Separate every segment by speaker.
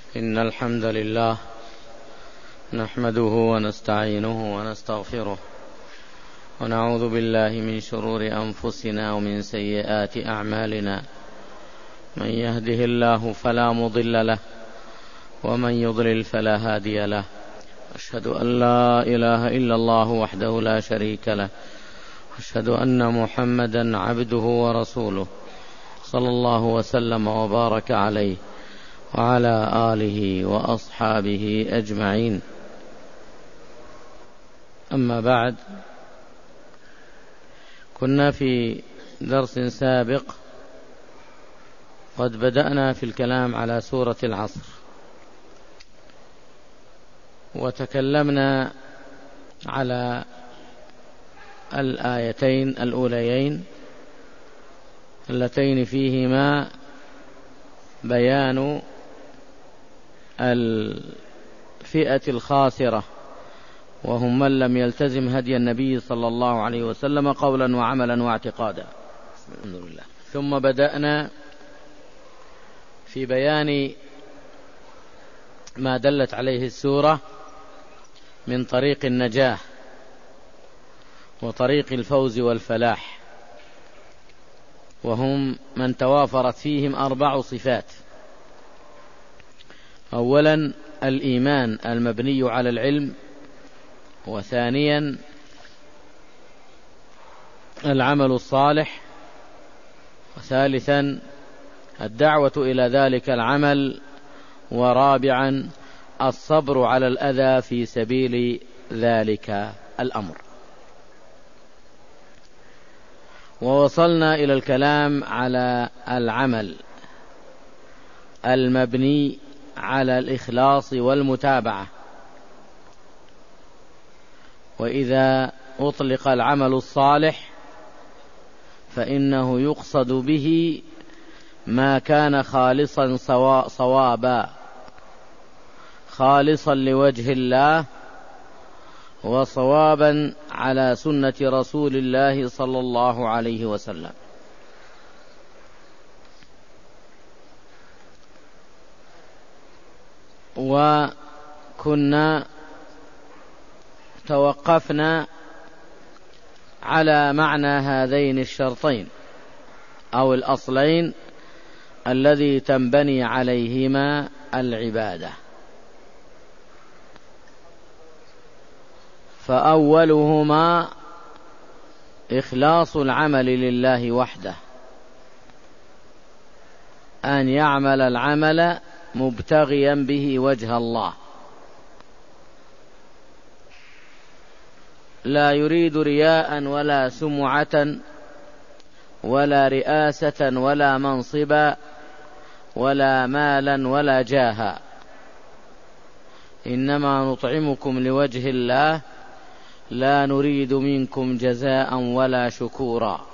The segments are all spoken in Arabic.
Speaker 1: إن الحمد لله نحمده ونستعينه ونستغفره ونعوذ بالله من شرور أنفسنا ومن سيئات أعمالنا. من يهده الله فلا مضل له ومن يضلل فلا هادي له. أشهد أن لا إله إلا الله وحده لا شريك له، أشهد أن محمدا عبده ورسوله صلى الله وسلم وبارك عليه وعلى آله وأصحابه أجمعين. أما بعد، كنا في درس سابق قد بدأنا في الكلام على سورة العصر، وتكلمنا على الآيتين الأوليين اللتين فيهما بيان الفئة الخاسرة، وهم من لم يلتزم هدي النبي صلى الله عليه وسلم قولا وعملا واعتقادا. الحمد لله. ثم بدأنا في بيان ما دلت عليه السورة من طريق النجاة وطريق الفوز والفلاح، وهم من توافرت فيهم 4 صفات. أولا الإيمان المبني على العلم، وثانيا العمل الصالح، وثالثا الدعوة إلى ذلك العمل، ورابعا الصبر على الأذى في سبيل ذلك الأمر. ووصلنا إلى الكلام على العمل المبني على الإخلاص والمتابعة. وإذا أطلق العمل الصالح فإنه يقصد به ما كان خالصا صوابا، خالصا لوجه الله، وصوابا على سنة رسول الله صلى الله عليه وسلم. وكنا توقفنا على معنى هذين الشرطين أو الأصلين الذي تنبني عليهما العبادة. فأولهما إخلاص العمل لله وحده، أن يعمل العمل مبتغيا به وجه الله، لا يريد رياء ولا سمعة ولا رئاسة ولا منصبا ولا مالا ولا جاها، إنما نطعمكم لوجه الله لا نريد منكم جزاء ولا شكورا.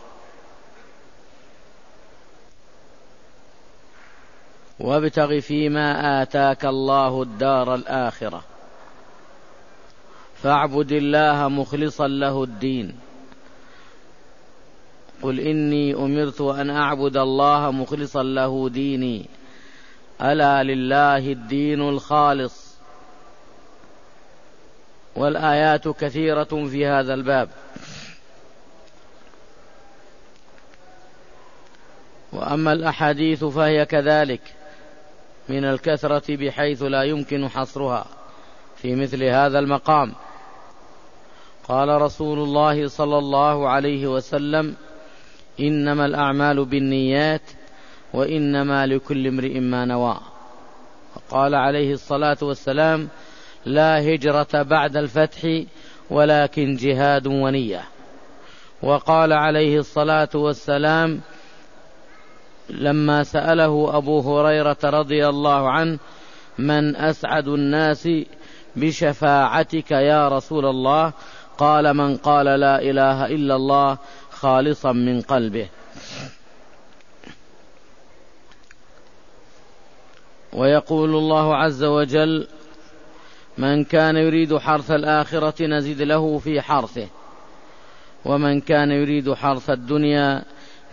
Speaker 1: وابتغ فيما آتاك الله الدار الآخرة فاعبد الله مخلصا له الدين. قل إني أمرت أن أعبد الله مخلصا له ديني، ألا لله الدين الخالص. والآيات كثيرة في هذا الباب. وأما الأحاديث فهي كذلك من الكثرة بحيث لا يمكن حصرها في مثل هذا المقام. قال رسول الله صلى الله عليه وسلم: إنما الأعمال بالنيات وإنما لكل امرئ ما نوى. وقال عليه الصلاة والسلام: لا هجرة بعد الفتح ولكن جهاد ونية. وقال عليه الصلاة والسلام لما سأله أبو هريرة رضي الله عنه: من أسعد الناس بشفاعتك يا رسول الله؟ قال: من قال لا إله إلا الله خالصا من قلبه. ويقول الله عز وجل: من كان يريد حرث الآخرة نزد له في حرثه، ومن كان يريد حرث الدنيا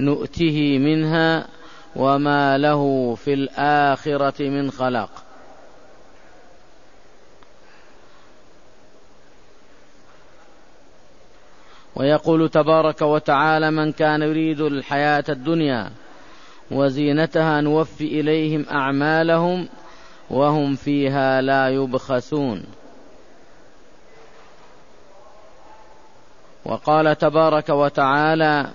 Speaker 1: نؤته منها وما له في الآخرة من خلاق. ويقول تبارك وتعالى: من كان يريد الحياة الدنيا وزينتها نوفي إليهم أعمالهم وهم فيها لا يبخسون. وقال تبارك وتعالى: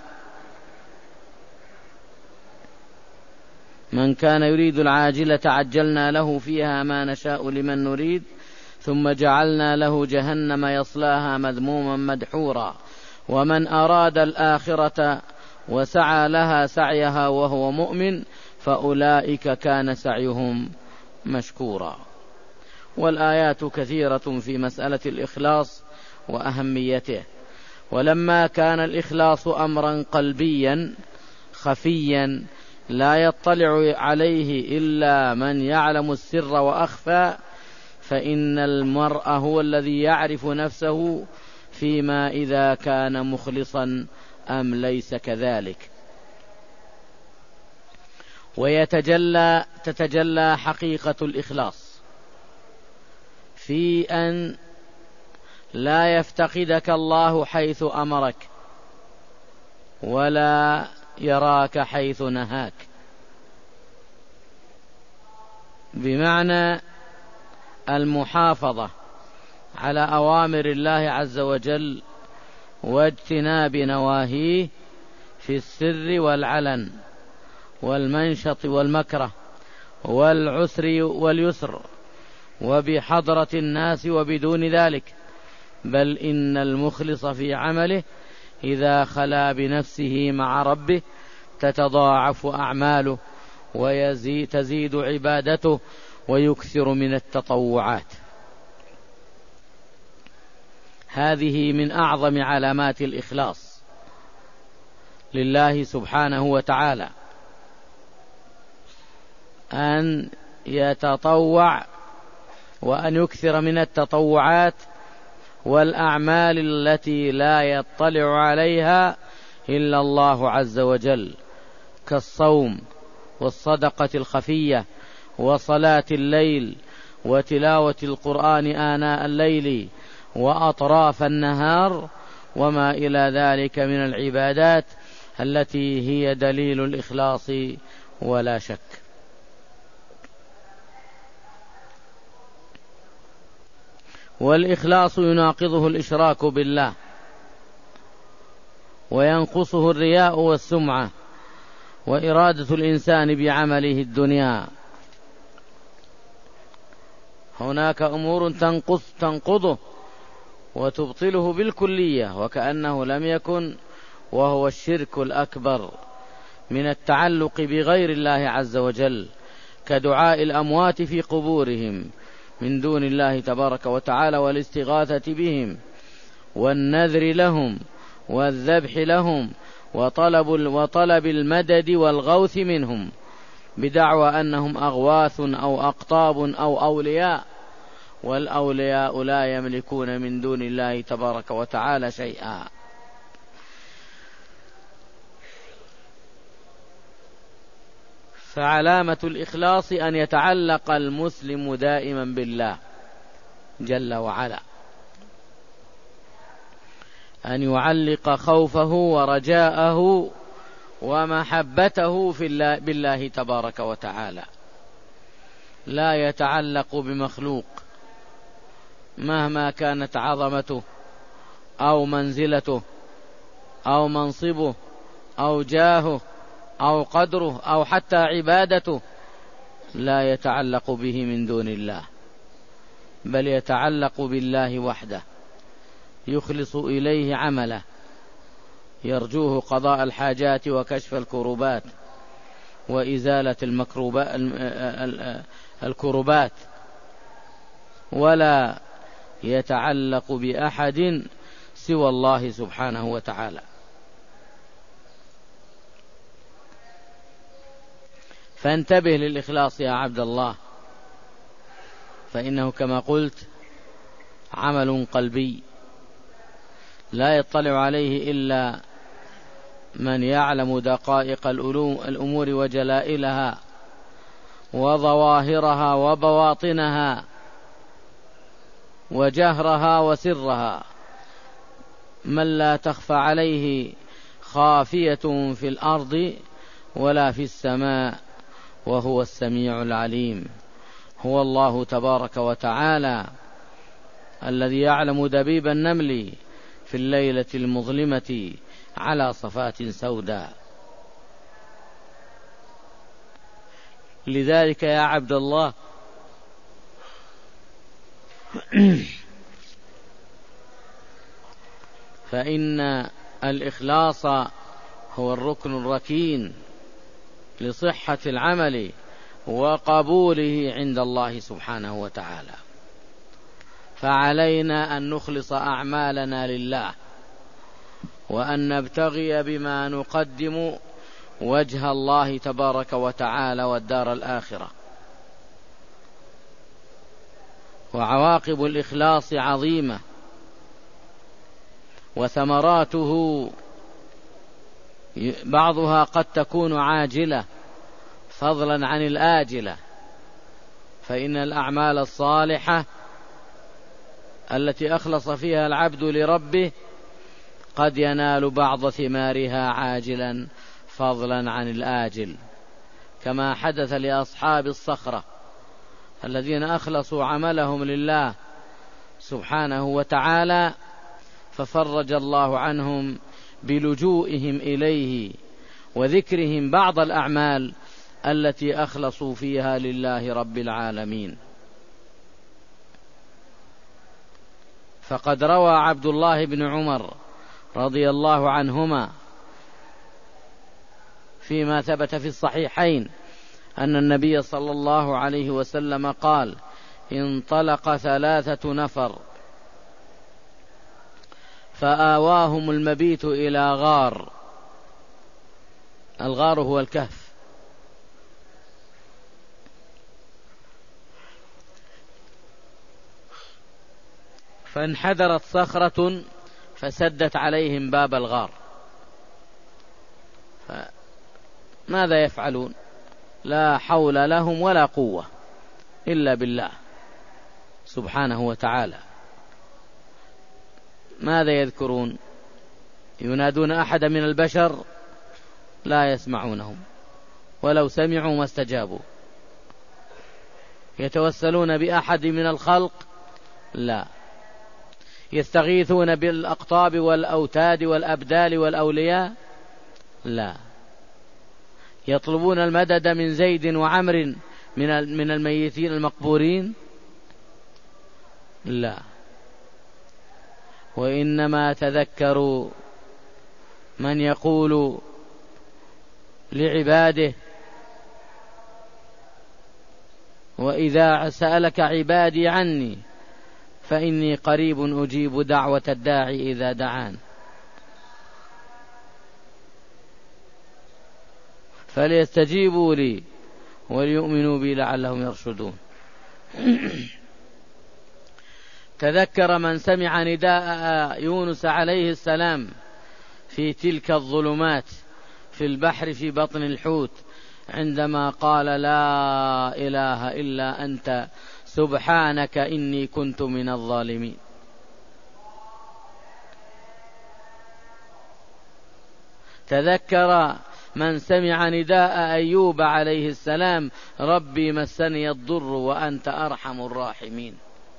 Speaker 1: من كان يريد العاجلة عجلنا له فيها ما نشاء لمن نريد ثم جعلنا له جهنم يصلاها مذموما مدحورا ومن أراد الآخرة وسعى لها سعيها وهو مؤمن فأولئك كان سعيهم مشكورا. والآيات كثيرة في مسألة الإخلاص وأهميته. ولما كان الإخلاص أمرا قلبيا خفيا لا يطلع عليه إلا من يعلم السر وأخفى، فإن المرء هو الذي يعرف نفسه فيما إذا كان مخلصا أم ليس كذلك. تتجلى حقيقة الإخلاص في أن لا يفتقدك الله حيث أمرك ولا يراك حيث نهاك، بمعنى المحافظة على أوامر الله عز وجل واجتناب نواهيه في السر والعلن والمنشط والمكره والعسر واليسر وبحضرة الناس وبدون ذلك. بل إن المخلص في عمله إذا خلا بنفسه مع ربه تتضاعف أعماله وتزيد عبادته ويكثر من التطوعات. هذه من أعظم علامات الإخلاص لله سبحانه وتعالى، أن يتطوع وأن يكثر من التطوعات والأعمال التي لا يطلع عليها إلا الله عز وجل، كالصوم والصدقة الخفية وصلاة الليل وتلاوة القرآن آناء الليل وأطراف النهار وما إلى ذلك من العبادات التي هي دليل الإخلاص ولا شك. والإخلاص يناقضه الإشراك بالله وينقصه الرياء والسمعة وإرادة الإنسان بعمله الدنيا. هناك أمور تنقضه وتبطله بالكلية وكأنه لم يكن، وهو الشرك الأكبر من التعلق بغير الله عز وجل، كدعاء الأموات في قبورهم من دون الله تبارك وتعالى والاستغاثة بهم والنذر لهم والذبح لهم وطلب المدد والغوث منهم بدعوى أنهم أغواث أو أقطاب أو أولياء، والأولياء لا يملكون من دون الله تبارك وتعالى شيئا. فعلامة الإخلاص أن يتعلق المسلم دائما بالله جل وعلا، أن يعلق خوفه ورجاءه ومحبته بالله تبارك وتعالى، لا يتعلق بمخلوق مهما كانت عظمته أو منزلته أو منصبه أو جاهه أو قدره أو حتى عبادته، لا يتعلق به من دون الله، بل يتعلق بالله وحده، يخلص إليه عمله، يرجوه قضاء الحاجات وكشف الكربات وإزالة الكربات، ولا يتعلق بأحد سوى الله سبحانه وتعالى. فانتبه للإخلاص يا عبد الله، فإنه كما قلت عمل قلبي لا يطلع عليه إلا من يعلم دقائق الأمور وجلائلها وظواهرها وبواطنها وجهرها وسرها، من لا تخفى عليه خافية في الأرض ولا في السماء وهو السميع العليم. هو الله تبارك وتعالى الذي يعلم دبيب النمل في الليلة المظلمة على صفات سوداء. لذلك يا عبد الله فإن الإخلاص هو الركن الركين لصحة العمل وقبوله عند الله سبحانه وتعالى. فعلينا أن نخلص أعمالنا لله، وأن نبتغي بما نقدم وجه الله تبارك وتعالى والدار الآخرة. وعواقب الإخلاص عظيمة، وثمراته بعضها قد تكون عاجلة فضلا عن الآجلة. فإن الأعمال الصالحة التي أخلص فيها العبد لربه قد ينال بعض ثمارها عاجلا فضلا عن الآجل، كما حدث لأصحاب الصخرة الذين أخلصوا عملهم لله سبحانه وتعالى، ففرج الله عنهم بلجوئهم إليه وذكرهم بعض الأعمال التي أخلصوا فيها لله رب العالمين. فقد روى عبد الله بن عمر رضي الله عنهما فيما ثبت في الصحيحين أن النبي صلى الله عليه وسلم قال: انطلق 3 نفر فآواهم المبيت إلى غار. الغار هو الكهف. فانحدرت صخرة فسدت عليهم باب الغار. فماذا يفعلون؟ لا حول لهم ولا قوة إلا بالله سبحانه وتعالى. ماذا يذكرون؟ ينادون أحد من البشر لا يسمعونهم، ولو سمعوا ما استجابوا. يتوسلون بأحد من الخلق؟ لا. يستغيثون بالأقطاب والأوتاد والأبدال والأولياء؟ لا. يطلبون المدد من زيد وعمر من الميتين المقبورين؟ لا. وإنما تذكروا من يقول لعباده: وإذا سألك عبادي عني فإني قريب أجيب دعوة الداعي إذا دعان. فليستجيبوا لي وليؤمنوا بي لعلهم يرشدون. تذكر من سمع نداء يونس عليه السلام في تلك الظلمات في البحر في بطن الحوت عندما قال: لا إله إلا أنت سبحانك إني كنت من الظالمين. تذكر من سمع نداء أيوب عليه السلام: ربي مسني الضر وأنت أرحم الراحمين.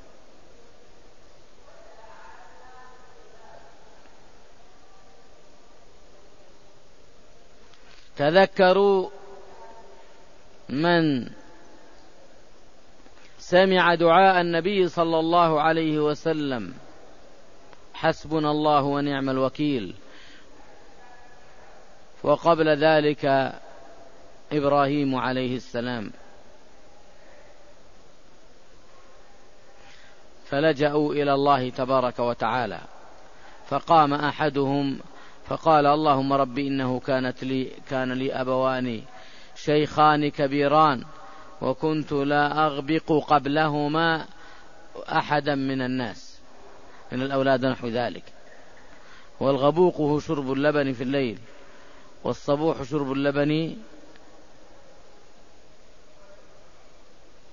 Speaker 1: تذكروا من سمع دعاء النبي صلى الله عليه وسلم: حسبنا الله ونعم الوكيل. وقبل ذلك إبراهيم عليه السلام. فلجأوا إلى الله تبارك وتعالى، فقام أحدهم فقال: اللهم رب إنه كان لي أبوان شيخان كبيران وكنت لا أغبق قبلهما أحدا من الناس من الأولاد نحو ذلك. والغبوق هو شرب اللبن في الليل، والصبوح شرب اللبن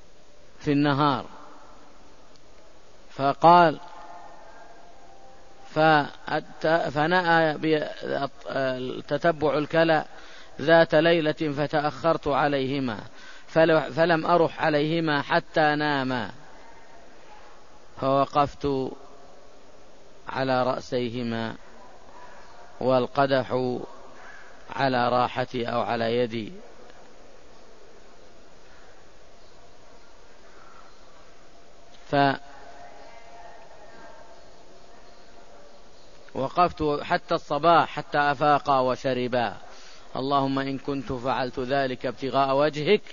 Speaker 1: في النهار. فقال: فنأى تتبع الكلى ذات ليلة فتأخرت عليهما فلم أرح عليهما حتى ناما، فوقفت على رأسيهما والقدح على راحتي أو على يدي، فوقفت حتى الصباح حتى أفاقا وشربا. اللهم إن كنت فعلت ذلك ابتغاء وجهك.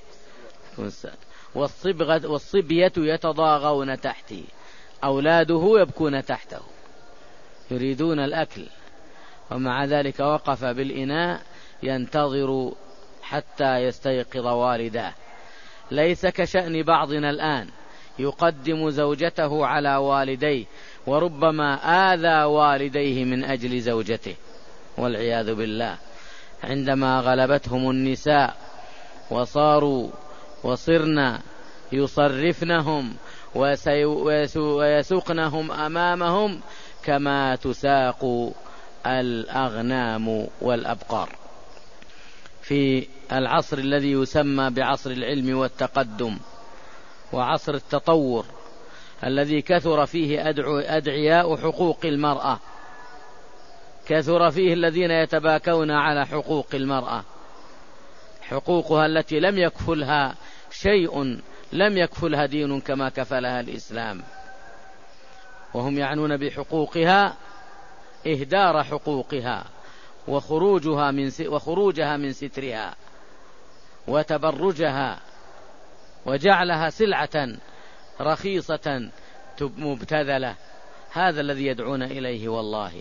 Speaker 1: والصبية يتضاغون تحتي، أولاده يبكون تحته يريدون الأكل، ومع ذلك وقف بالإناء ينتظر حتى يستيقظ والداه. ليس كشأن بعضنا الآن يقدم زوجته على والديه، وربما آذى والديه من أجل زوجته والعياذ بالله، عندما غلبتهم النساء وصرنا يصرفنهم ويسوقنهم أمامهم كما تساق الأغنام والأبقار. في العصر الذي يسمى بعصر العلم والتقدم وعصر التطور، الذي كثر فيه أدعياء حقوق المرأة، كثر فيه الذين يتباكون على حقوق المرأة، حقوقها التي لم يكفلها شيء، لم يكفلها دين كما كفلها الإسلام، وهم يعنون بحقوقها إهدار حقوقها وخروجها من سترها وتبرجها، وجعلها سلعة رخيصة مبتذلة. هذا الذي يدعون إليه والله.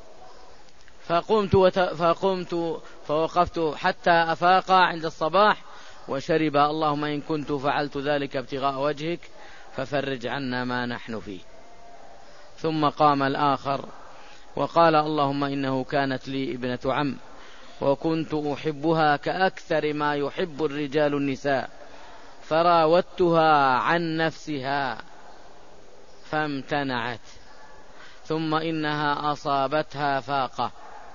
Speaker 1: فوقفت حتى أفاق عند الصباح وشرب. اللهم إن كنت فعلت ذلك ابتغاء وجهك ففرج عنا ما نحن فيه. ثم قام الآخر وقال اللهم إنه كانت لي ابنة عم وكنت أحبها كأكثر ما يحب الرجال النساء، فراودتها عن نفسها فامتنعت، ثم إنها أصابتها فاقة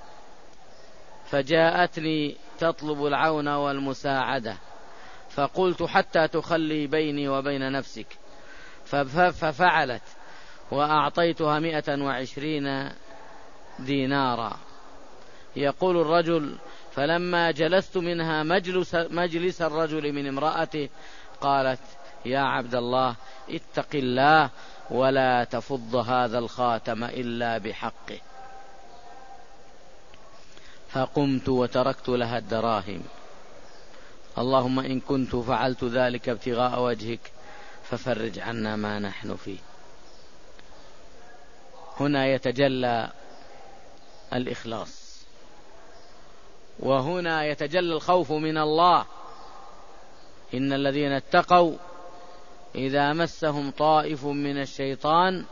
Speaker 1: فجاءتني تطلب العون والمساعدة، فقلت حتى تخلي بيني وبين نفسك، ففعلت وأعطيتها 120 دينارا. يقول الرجل فلما جلست منها مجلس الرجل من امرأته قالت يا عبد الله اتق الله ولا تفض هذا الخاتم إلا بحقه. فقمت وتركت لها الدراهم. اللهم إن كنت فعلت ذلك ابتغاء وجهك ففرج عنا ما نحن فيه. هنا يتجلى الإخلاص، وهنا يتجلى الخوف من الله. إن الذين اتقوا إذا مسهم طائف من الشيطان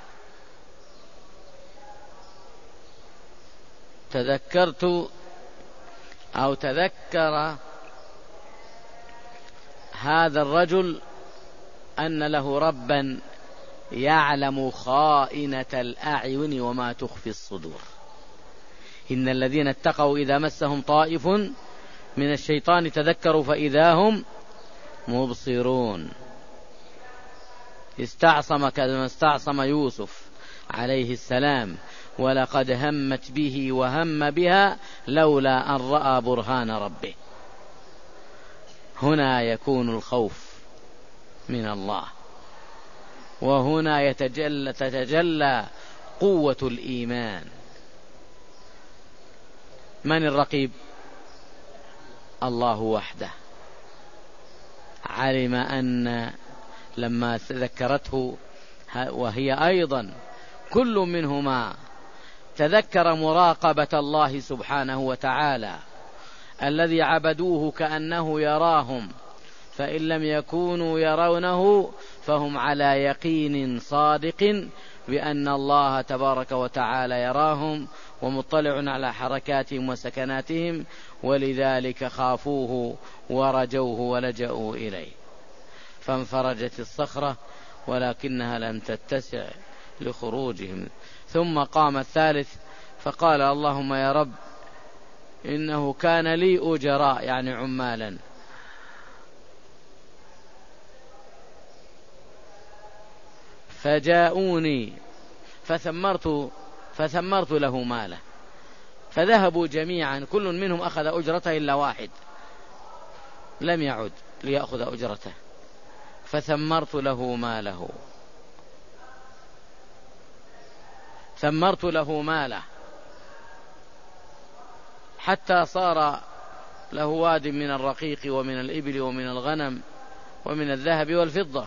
Speaker 1: تذكر هذا الرجل أن له ربا يعلم خائنة الأعين وما تخفي الصدور. إن الذين اتقوا إذا مسهم طائف من الشيطان تذكروا فإذا هم مبصرون. استعصم كما استعصم يوسف عليه السلام، ولقد همت به وهم بها لولا أن رأى برهان ربه. هنا يكون الخوف من الله، وهنا تتجلى قوة الإيمان. من الرقيب؟ الله وحده. علم أن لما ذكرته وهي أيضا كل منهما تذكر مراقبة الله سبحانه وتعالى الذي عبدوه كأنه يراهم، فإن لم يكونوا يرونه فهم على يقين صادق بأن الله تبارك وتعالى يراهم ومطلع على حركاتهم وسكناتهم، ولذلك خافوه ورجوه ولجأوا إليه. فانفرجت الصخرة ولكنها لم تتسع لخروجهم. ثم قام الثالث فقال اللهم يا رب إنه كان لي أجراء يعني عمالا فجاءوني فثمرت له ماله، فذهبوا جميعا كل منهم أخذ أجرته إلا واحد لم يعد ليأخذ أجرته، فثمرت له ماله حتى صار له واد من الرقيق ومن الإبل ومن الغنم ومن الذهب والفضة.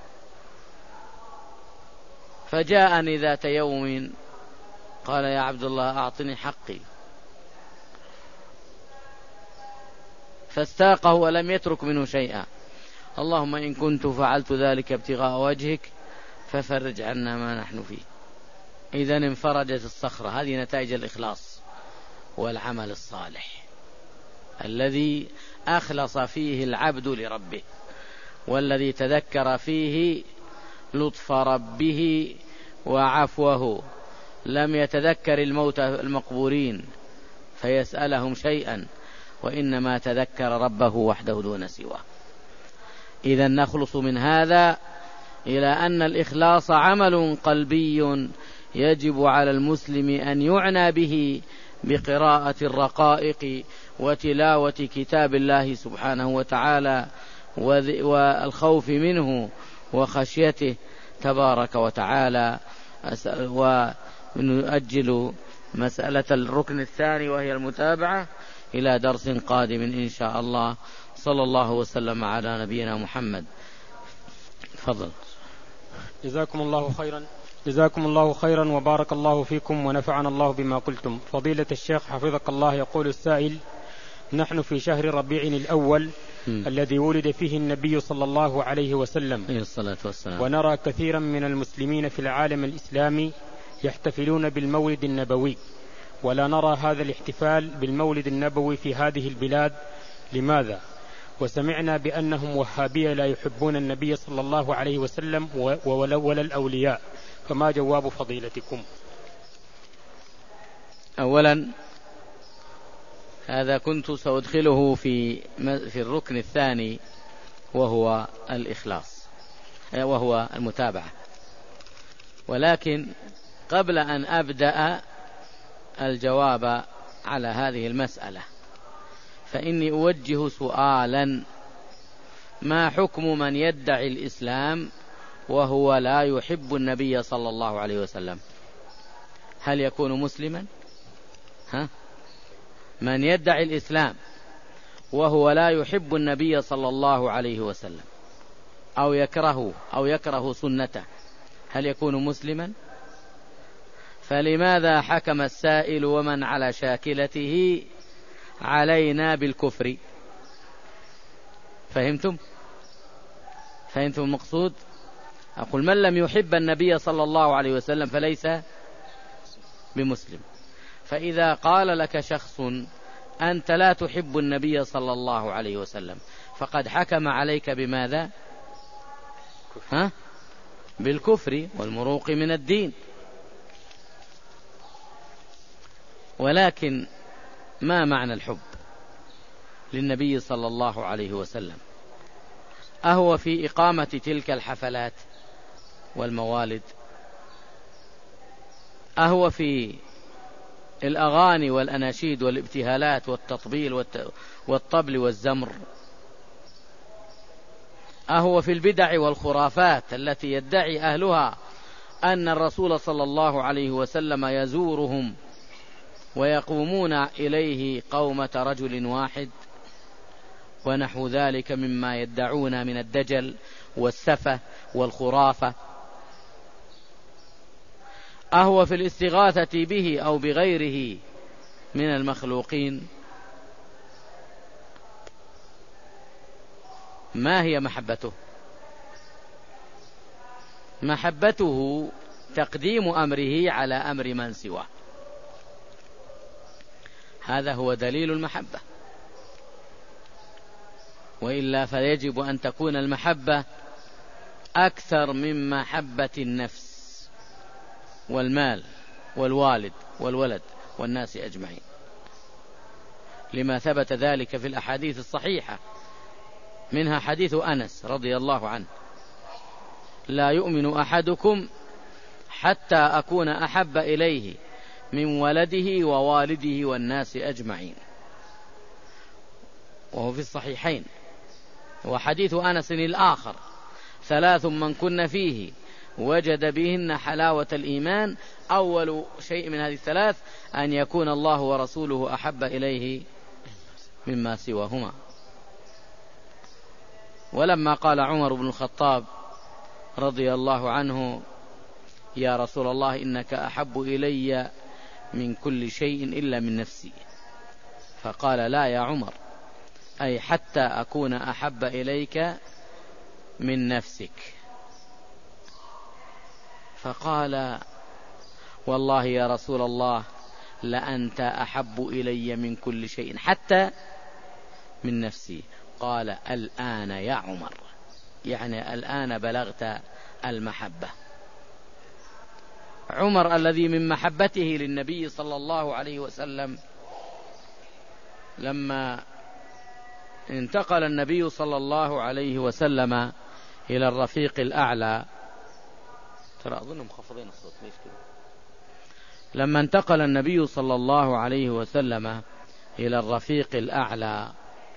Speaker 1: فجاءني ذات يوم قال يا عبد الله أعطني حقي، فاستاقه ولم يترك منه شيئا. اللهم إن كنت فعلت ذلك ابتغاء وجهك ففرج عنا ما نحن فيه. إذن انفرجت الصخرة. هذه نتائج الإخلاص والعمل الصالح الذي أخلص فيه العبد لربه، والذي تذكر فيه لطف ربه وعفوه، لم يتذكر الموتى المقبورين فيسألهم شيئا، وإنما تذكر ربه وحده دون سواه. إذن نخلص من هذا إلى أن الإخلاص عمل قلبي يجب على المسلم أن يعنى به بقراءة الرقائق وتلاوة كتاب الله سبحانه وتعالى والخوف منه وخشيته تبارك وتعالى. ونؤجل مسألة الركن الثاني وهي المتابعة إلى درس قادم إن شاء الله. صلى الله وسلم على نبينا محمد. تفضل.
Speaker 2: جزاكم الله خيرا وبارك الله فيكم ونفعنا الله بما قلتم. فضيلة الشيخ حفظك الله، يقول السائل: نحن في شهر ربيع الأول الذي ولد فيه النبي صلى الله عليه وسلم، ونرى كثيرا من المسلمين في العالم الإسلامي يحتفلون بالمولد النبوي، ولا نرى هذا الاحتفال بالمولد النبوي في هذه البلاد، لماذا؟ وسمعنا بأنهم وهابية لا يحبون النبي صلى الله عليه وسلم ولا الأولياء، فما جواب فضيلتكم؟
Speaker 1: أولا هذا كنت سأدخله في الركن الثاني وهو الإخلاص وهو المتابعة، ولكن قبل أن أبدأ الجواب على هذه المسألة فإني أوجه سؤالا: ما حكم من يدعي الإسلام وهو لا يحب النبي صلى الله عليه وسلم؟ هل يكون مسلما؟ من يدعي الإسلام وهو لا يحب النبي صلى الله عليه وسلم أو يكره سنته، هل يكون مسلما؟ فلماذا حكم السائل ومن على شاكلته علينا بالكفر؟ فهمتم المقصود؟ أقول من لم يحب النبي صلى الله عليه وسلم فليس بمسلم. فإذا قال لك شخص أنت لا تحب النبي صلى الله عليه وسلم فقد حكم عليك بماذا؟ بالكفر والمروق من الدين. ولكن ما معنى الحب للنبي صلى الله عليه وسلم؟ أهو في إقامة تلك الحفلات والموالد؟ أهو في الأغاني والأناشيد والابتهالات والتطبيل والطبل والزمر؟ أهو في البدع والخرافات التي يدعي أهلها أن الرسول صلى الله عليه وسلم يزورهم ويقومون إليه قومة رجل واحد ونحو ذلك مما يدعون من الدجل والسفة والخرافة؟ أهو في الاستغاثة به أو بغيره من المخلوقين؟ ما هي محبته؟ محبته تقديم أمره على أمر من سواه، هذا هو دليل المحبة. وإلا فيجب أن تكون المحبة أكثر من محبة النفس، والمال والوالد والولد والناس أجمعين، لما ثبت ذلك في الأحاديث الصحيحة، منها حديث أنس رضي الله عنه: لا يؤمن أحدكم حتى أكون أحب إليه من ولده ووالده والناس أجمعين، وهو في الصحيحين. وحديث أنس الآخر: 3 من كن فيه وجد بهن حلاوة الإيمان، أول شيء من هذه ال3 أن يكون الله ورسوله أحب إليه مما سواهما. ولما قال عمر بن الخطاب رضي الله عنه: يا رسول الله إنك أحب إلي من كل شيء إلا من نفسي، فقال: لا يا عمر، أي حتى أكون أحب إليك من نفسك. فقال: والله يا رسول الله لأنت أحب إلي من كل شيء حتى من نفسي. قال: الآن يا عمر، يعني الآن بلغت المحبة. عمر الذي من محبته للنبي صلى الله عليه وسلم، لما انتقل النبي صلى الله عليه وسلم إلى الرفيق الأعلى، ترى أظنهم مخفضين الصوت ليش كده؟ لما انتقل النبي صلى الله عليه وسلم إلى الرفيق الأعلى،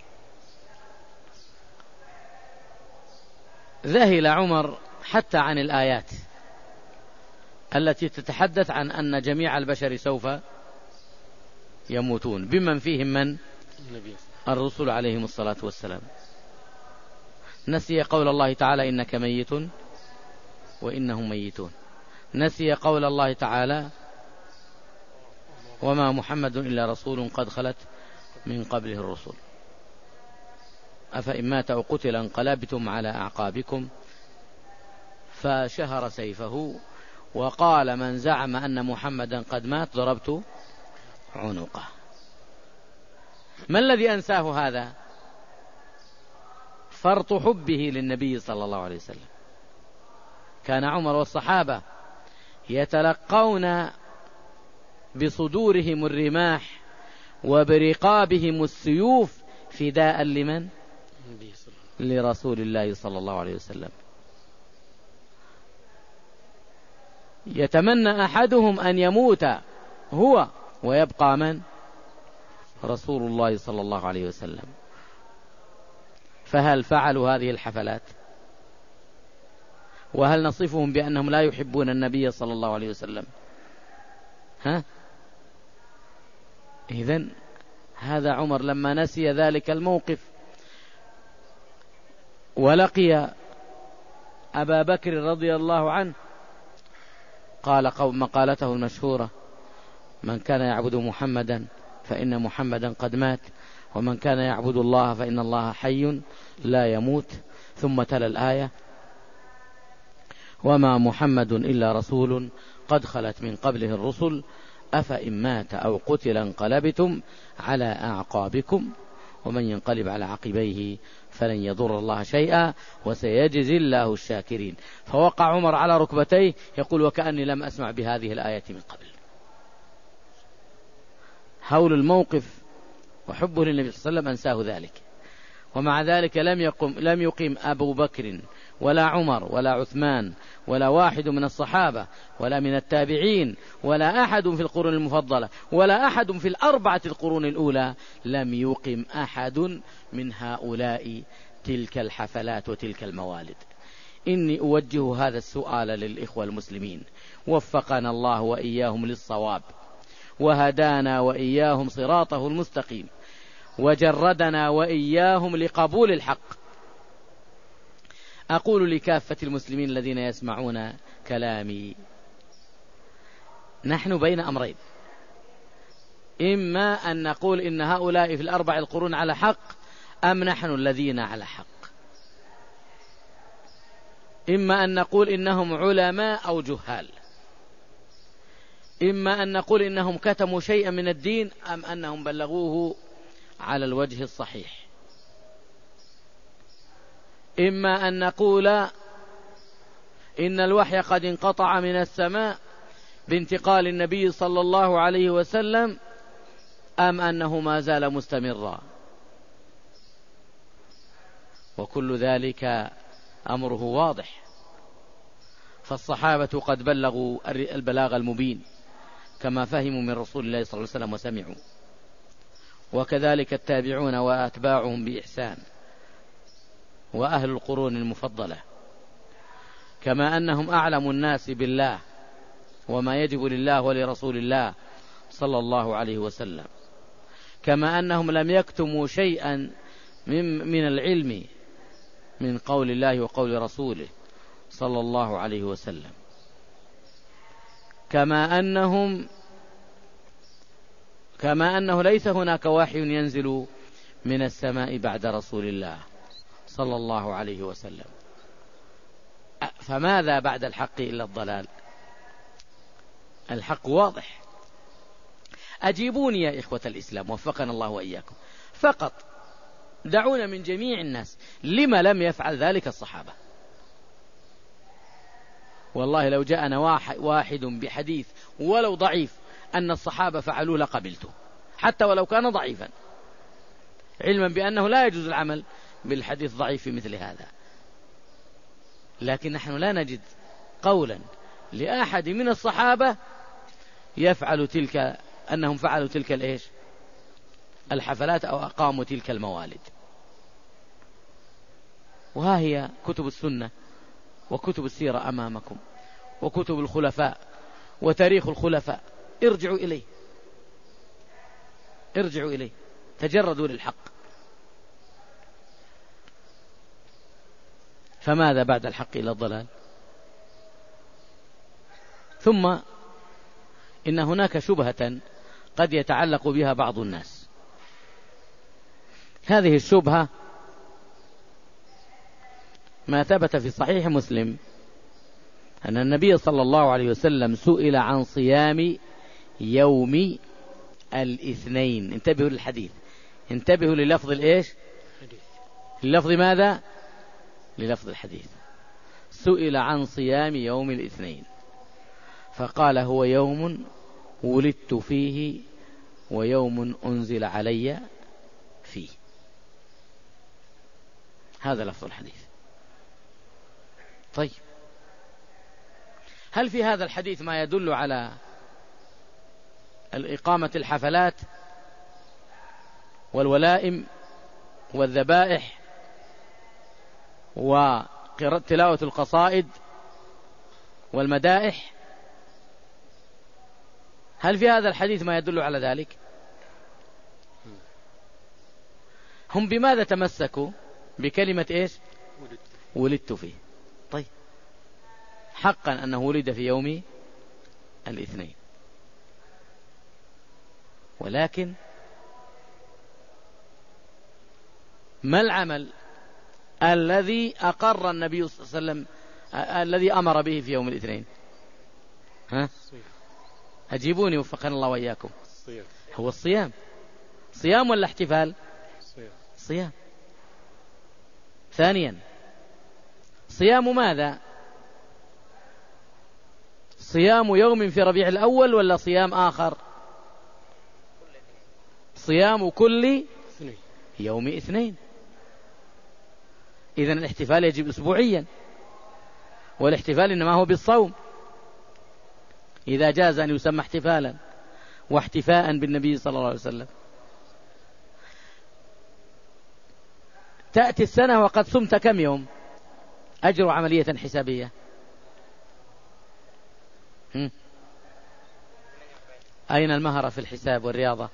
Speaker 1: ذهل عمر حتى عن الآيات التي تتحدث عن أن جميع البشر سوف يموتون، بمن فيهم من؟ الرسل عليهم الصلاة والسلام. نسي قول الله تعالى: إنك ميت وإنهم ميتون. نسي قول الله تعالى: وما محمد إلا رسول قد خلت من قبله الرسل، أفإن مات أو قتل انقلبتم على أعقابكم. فشهر سيفه وقال: من زعم أن محمدا قد مات ضربت عنقه. ما الذي أنساه هذا؟ فرط حبه للنبي صلى الله عليه وسلم. كان عمر والصحابة يتلقون بصدورهم الرماح وبرقابهم السيوف فداء لمن؟ لرسول الله صلى الله عليه وسلم. يتمنى أحدهم أن يموت هو ويبقى من؟ رسول الله صلى الله عليه وسلم. فهل فعلوا هذه الحفلات؟ وهل نصفهم بأنهم لا يحبون النبي صلى الله عليه وسلم؟ إذن هذا عمر لما نسي ذلك الموقف ولقي أبا بكر رضي الله عنه، قال مقالته المشهورة: من كان يعبد محمدا فإن محمدا قد مات، ومن كان يعبد الله فإن الله حي لا يموت. ثم تلا الآية: وما محمد إلا رسول قد خلت من قبله الرسل أفإن مات أو قتل انقلبتم على أعقابكم ومن ينقلب على عقبيه فلن يضر الله شيئا وسيجزي الله الشاكرين. فوقع عمر على ركبتيه يقول: وكأني لم أسمع بهذه الآية من قبل. هول الموقف وحبه للنبي صلى الله عليه وسلم أنساه ذلك. ومع ذلك لم يقم أبو بكر ولا عمر ولا عثمان ولا واحد من الصحابة ولا من التابعين ولا أحد في القرون المفضلة ولا أحد في ال4 القرون الأولى، لم يقم أحد من هؤلاء تلك الحفلات وتلك الموالد. إني أوجه هذا السؤال للإخوة المسلمين: وفقنا الله وإياهم للصواب، وهدانا وإياهم صراطه المستقيم، وجردنا وإياهم لقبول الحق. أقول لكافة المسلمين الذين يسمعون كلامي: نحن بين أمرين: إما أن نقول إن هؤلاء في ال4 القرون على حق، أم نحن الذين على حق. إما أن نقول إنهم علماء أو جهال، إما أن نقول إنهم كتموا شيئا من الدين، أم أنهم بلغوه على الوجه الصحيح. إما أن نقول إن الوحي قد انقطع من السماء بانتقال النبي صلى الله عليه وسلم أم أنه ما زال مستمرا؟ وكل ذلك أمره واضح، فالصحابة قد بلغوا البلاغ المبين كما فهموا من رسول الله صلى الله عليه وسلم وسمعوا، وكذلك التابعون وأتباعهم بإحسان وأهل القرون المفضلة، كما أنهم أعلم الناس بالله وما يجب لله ولرسول الله صلى الله عليه وسلم، كما أنهم لم يكتموا شيئا من العلم من قول الله وقول رسوله صلى الله عليه وسلم، كما أنه ليس هناك وحي ينزل من السماء بعد رسول الله صلى الله عليه وسلم. فماذا بعد الحق إلا الضلال؟ الحق واضح. أجيبوني يا إخوة الإسلام وفقنا الله وإياكم، فقط دعونا من جميع الناس، لما لم يفعل ذلك الصحابة؟ والله لو جاءنا واحد بحديث ولو ضعيف أن الصحابة فعلوا لقبلته، حتى ولو كان ضعيفا، علما بأنه لا يجوز العمل بالحديث ضعيف في مثل هذا. لكن نحن لا نجد قولا لأحد من الصحابة يفعل تلك، أنهم فعلوا تلك الحفلات أو أقاموا تلك الموالد. وها هي كتب السنة وكتب السيرة أمامكم، وكتب الخلفاء وتاريخ الخلفاء، ارجعوا إليه، تجردوا للحق. فماذا بعد الحق إلى الضلال؟ ثم إن هناك شبهة قد يتعلق بها بعض الناس. هذه الشبهة ما ثبت في صحيح مسلم أن النبي صلى الله عليه وسلم سئل عن صيام يوم الاثنين. انتبهوا للحديث، انتبهوا للفظ للفظ ماذا؟ للفظ الحديث. سئل عن صيام يوم الاثنين فقال: هو يوم ولدت فيه ويوم أنزل علي فيه. هذا لفظ الحديث. طيب، هل في هذا الحديث ما يدل على الإقامة الحفلات والولائم والذبائح وتلاوة القصائد والمدائح؟ هل في هذا الحديث ما يدل على ذلك؟ هم بماذا تمسكوا؟ بكلمة ولدت فيه. طيب، حقا أنه ولد في يوم الاثنين، ولكن ما العمل الذي أقر النبي صلى الله عليه وسلم الذي أمر به في يوم الاثنين؟ أجيبوني وفقنا الله وإياكم. هو الصيام. صيام ولا احتفال؟ صيام. ثانيا، صيام ماذا؟ صيام يوم في ربيع الأول ولا صيام آخر؟ صيام كل يوم اثنين. إذن الاحتفال يجب أسبوعيا، والاحتفال إنما هو بالصوم، إذا جاز أن يسمى احتفالا واحتفاء بالنبي صلى الله عليه وسلم. تأتي السنة وقد صمت كم يوم؟ أجر عملية حسابية. أين المهرة في الحساب والرياضة؟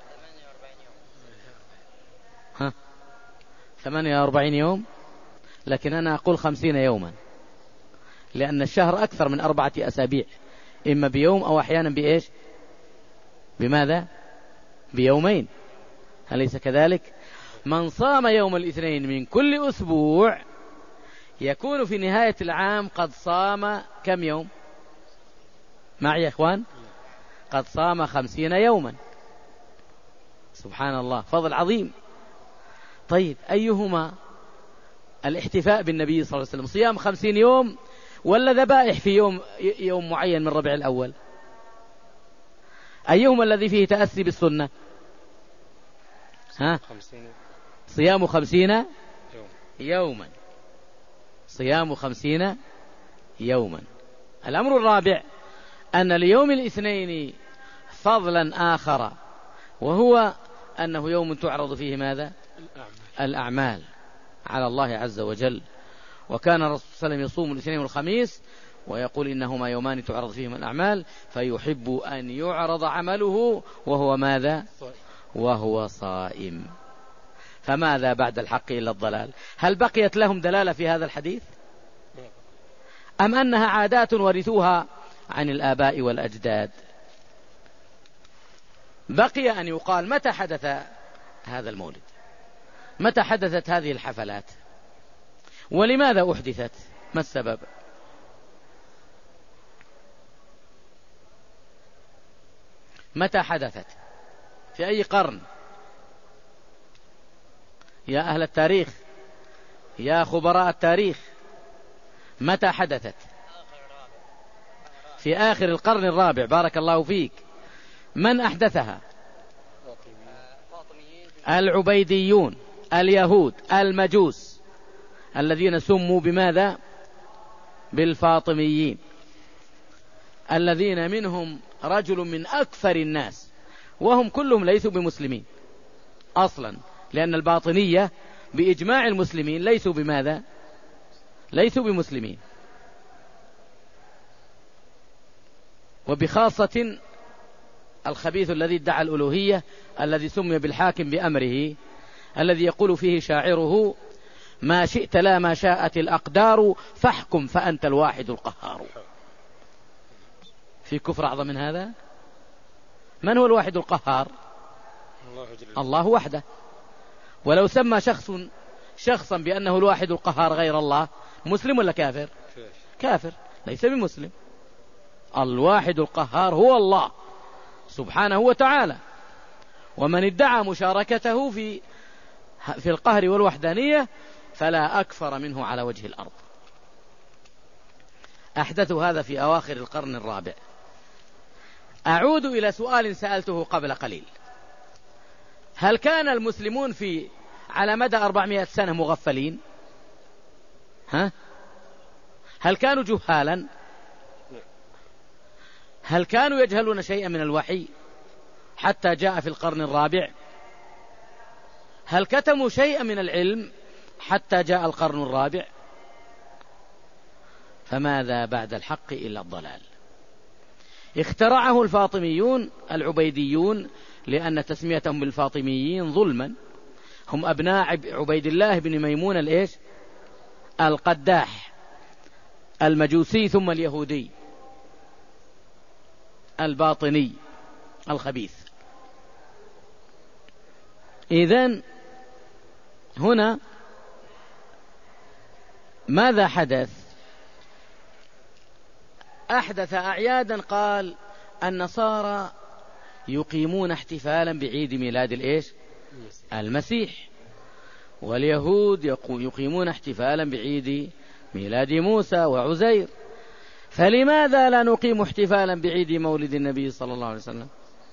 Speaker 1: 48 يوم، لكن أنا أقول 50 يوما، لأن الشهر أكثر من 4 أسابيع، إما بيوم أو أحيانا بماذا؟ بيومين. أليس كذلك؟ من صام يوم الاثنين من كل أسبوع يكون في نهاية العام قد صام كم يوم؟ معي يا إخوان؟ قد صام 50 يوما. سبحان الله، فضل عظيم. طيب، أيهما الاحتفاء بالنبي صلى الله عليه وسلم؟ صيام 50 يوم ولا ذبائح في يوم معين من ربيع الأول؟ أيهما الذي فيه تأسي بالسنة؟ صيام 50 يوما. صيام 50 يوما. الأمر الرابع أن ليوم الاثنين فضلا آخر، وهو أنه يوم تعرض فيه ماذا؟ الأعمال على الله عز وجل. وكان الرسول صلى الله عليه وسلم يصوم الاثنين والخميس ويقول إنهما يومان تعرض فيهما الأعمال، فيحب أن يعرض عمله وهو ماذا؟ وهو صائم. فماذا بعد الحق إلا الضلال؟ هل بقيت لهم دلالة في هذا الحديث؟ أم أنها عادات ورثوها عن الآباء والأجداد؟ بقي أن يقال متى حدث هذا المولد؟ متى حدثت هذه الحفلات؟ ولماذا أحدثت؟ ما السبب؟ متى حدثت؟ في أي قرن؟ يا أهل التاريخ، يا خبراء التاريخ، متى حدثت؟ في آخر القرن الرابع. بارك الله فيك. من أحدثها؟ العبيديون، اليهود، المجوس، الذين سموا بماذا؟ بالفاطميين، الذين منهم رجل من أكثر الناس، وهم كلهم ليسوا بمسلمين أصلا، لأن الباطنية بإجماع المسلمين ليسوا بماذا؟ ليسوا بمسلمين. وبخاصة الخبيث الذي ادعى الألوهية، الذي سمي بالحاكم بأمره، الذي يقول فيه شاعره: ما شئت لا ما شاءت الأقدار فاحكم فأنت الواحد القهار. في كفر أعظم من هذا؟ من هو الواحد القهار؟ الله وحده. ولو سمى شخصا بأنه الواحد القهار غير الله، مسلم ولا كافر؟ كافر، ليس بمسلم. الواحد القهار هو الله سبحانه وتعالى. ومن ادعى مشاركته في القهر والوحدانية فلا أكفر منه على وجه الأرض. أحدثوا هذا في أواخر القرن الرابع. أعود إلى سؤال سألته قبل قليل: هل كان المسلمون على مدى 400 سنة مغفلين؟ هل كانوا جهالا؟ هل كانوا يجهلون شيئا من الوحي حتى جاء في القرن الرابع؟ هل كتموا شيئا من العلم حتى جاء القرن الرابع؟ فماذا بعد الحق إلا الضلال؟ اخترعه الفاطميون العبيديون، لأن تسميتهم بالفاطميين ظلما. هم أبناء عبيد الله بن ميمون القداح المجوسي، ثم اليهودي الباطني الخبيث. إذن هنا ماذا حدث؟ أحدث أعيادا. قال النصارى يقيمون احتفالا بعيد ميلاد المسيح، واليهود يقيمون احتفالا بعيد ميلاد موسى وعزير، فلماذا لا نقيم احتفالا بعيد مولد النبي صلى الله عليه وسلم؟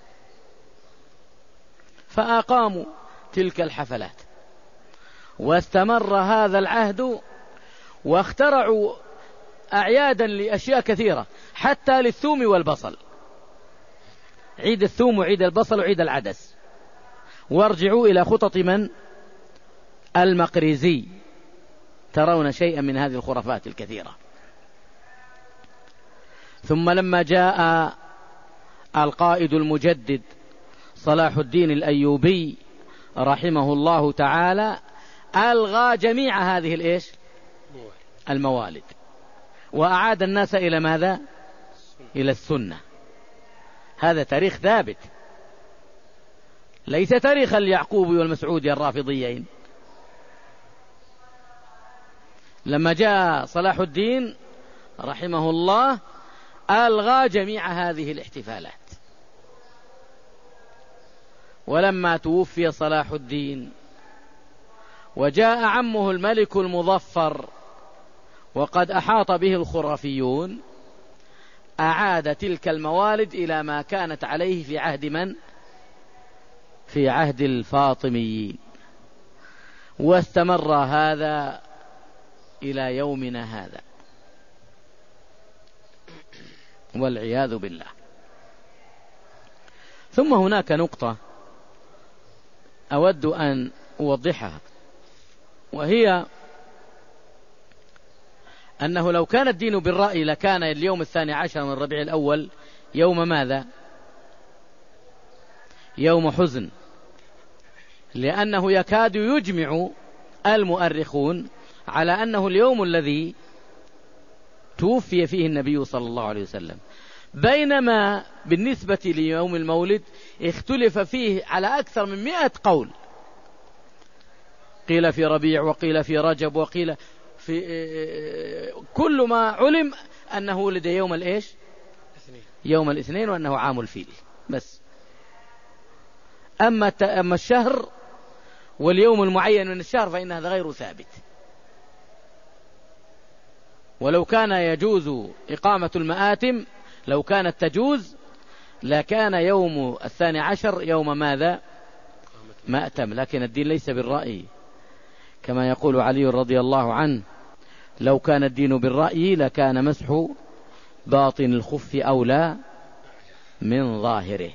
Speaker 1: فأقاموا تلك الحفلات، واستمر هذا العهد، واخترعوا أعيادا لأشياء كثيرة، حتى للثوم والبصل، عيد الثوم وعيد البصل وعيد العدس. وارجعوا إلى خطط من؟ المقريزي، ترون شيئا من هذه الخرافات الكثيرة. ثم لما جاء القائد المجدد صلاح الدين الأيوبي رحمه الله تعالى، ألغى جميع هذه الموالد، وأعاد الناس إلى ماذا؟ إلى السنة. هذا تاريخ ثابت، ليس تاريخ اليعقوبي والمسعودي الرافضيين. لما جاء صلاح الدين رحمه الله ألغى جميع هذه الاحتفالات. ولما توفي صلاح الدين وجاء عمه الملك المظفر وقد أحاط به الخرافيون، أعاد تلك الموالد إلى ما كانت عليه في عهد من؟ في عهد الفاطميين، واستمر هذا إلى يومنا هذا والعياذ بالله. ثم هناك نقطة أود أن أوضحها، وهي أنه لو كان الدين بالرأي لكان اليوم 12 من ربيع الأول يوم ماذا؟ يوم حزن، لأنه يكاد يجمع المؤرخون على أنه اليوم الذي توفي فيه النبي صلى الله عليه وسلم، بينما بالنسبة ليوم المولد اختلف فيه على أكثر من 100 قول، قيل في ربيع وقيل في رجب وقيل في كل ما علم أنه ولد يوم الإيش؟ يوم الاثنين، وأنه عام الفيل بس. أما الشهر واليوم المعين من الشهر فإن هذا غير ثابت. ولو كان يجوز إقامة المآتم، لو كانت تجوز لكان يوم 12 يوم ماذا؟ مأتم. لكن الدين ليس بالرأي، كما يقول علي رضي الله عنه: لو كان الدين بالرأي لكان مسح باطن الخف أولى من ظاهره.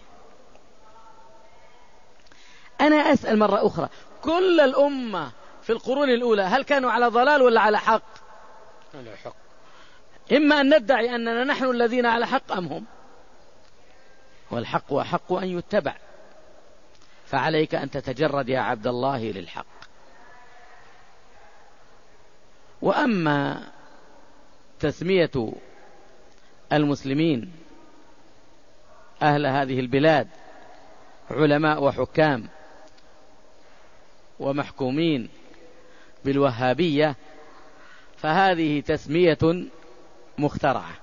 Speaker 1: أنا أسأل مرة أخرى، كل الأمة في القرون الأولى هل كانوا على ضلال ولا على حق؟
Speaker 2: على حق.
Speaker 1: إما أن ندعي أننا نحن الذين على حق أم هم، والحق أحق أن يتبع، فعليك أن تتجرد يا عبد الله للحق. وأما تسمية المسلمين أهل هذه البلاد علماء وحكام ومحكومين بالوهابية، فهذه تسمية مخترعة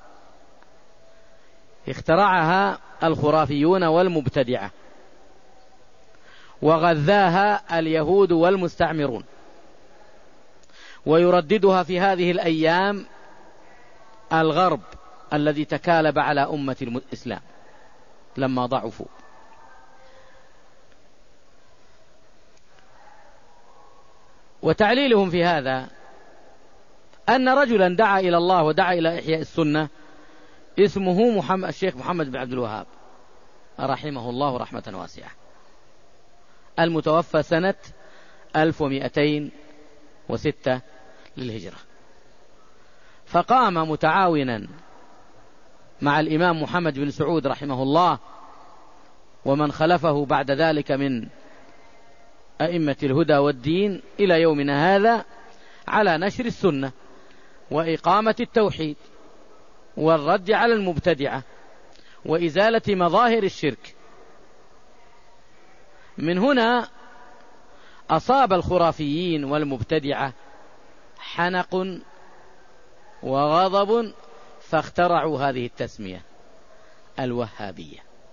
Speaker 1: اخترعها الخرافيون والمبتدعة، وغذاها اليهود والمستعمرون، ويرددها في هذه الأيام الغرب الذي تكالب على أمة الإسلام لما ضعفوا. وتعليلهم في هذا أن رجلا دعا إلى الله ودعا إلى إحياء السنة اسمه الشيخ محمد بن عبد الوهاب رحمه الله رحمة واسعة، المتوفى سنة 1206 للهجرة. فقام متعاونا مع الإمام محمد بن سعود رحمه الله ومن خلفه بعد ذلك من أئمة الهدى والدين إلى يومنا هذا على نشر السنة وإقامة التوحيد والرد على المبتدعة وإزالة مظاهر الشرك. من هنا أصاب الخرافيين والمبتدعة حنق وغضب، فاخترعوا هذه التسمية الوهابية.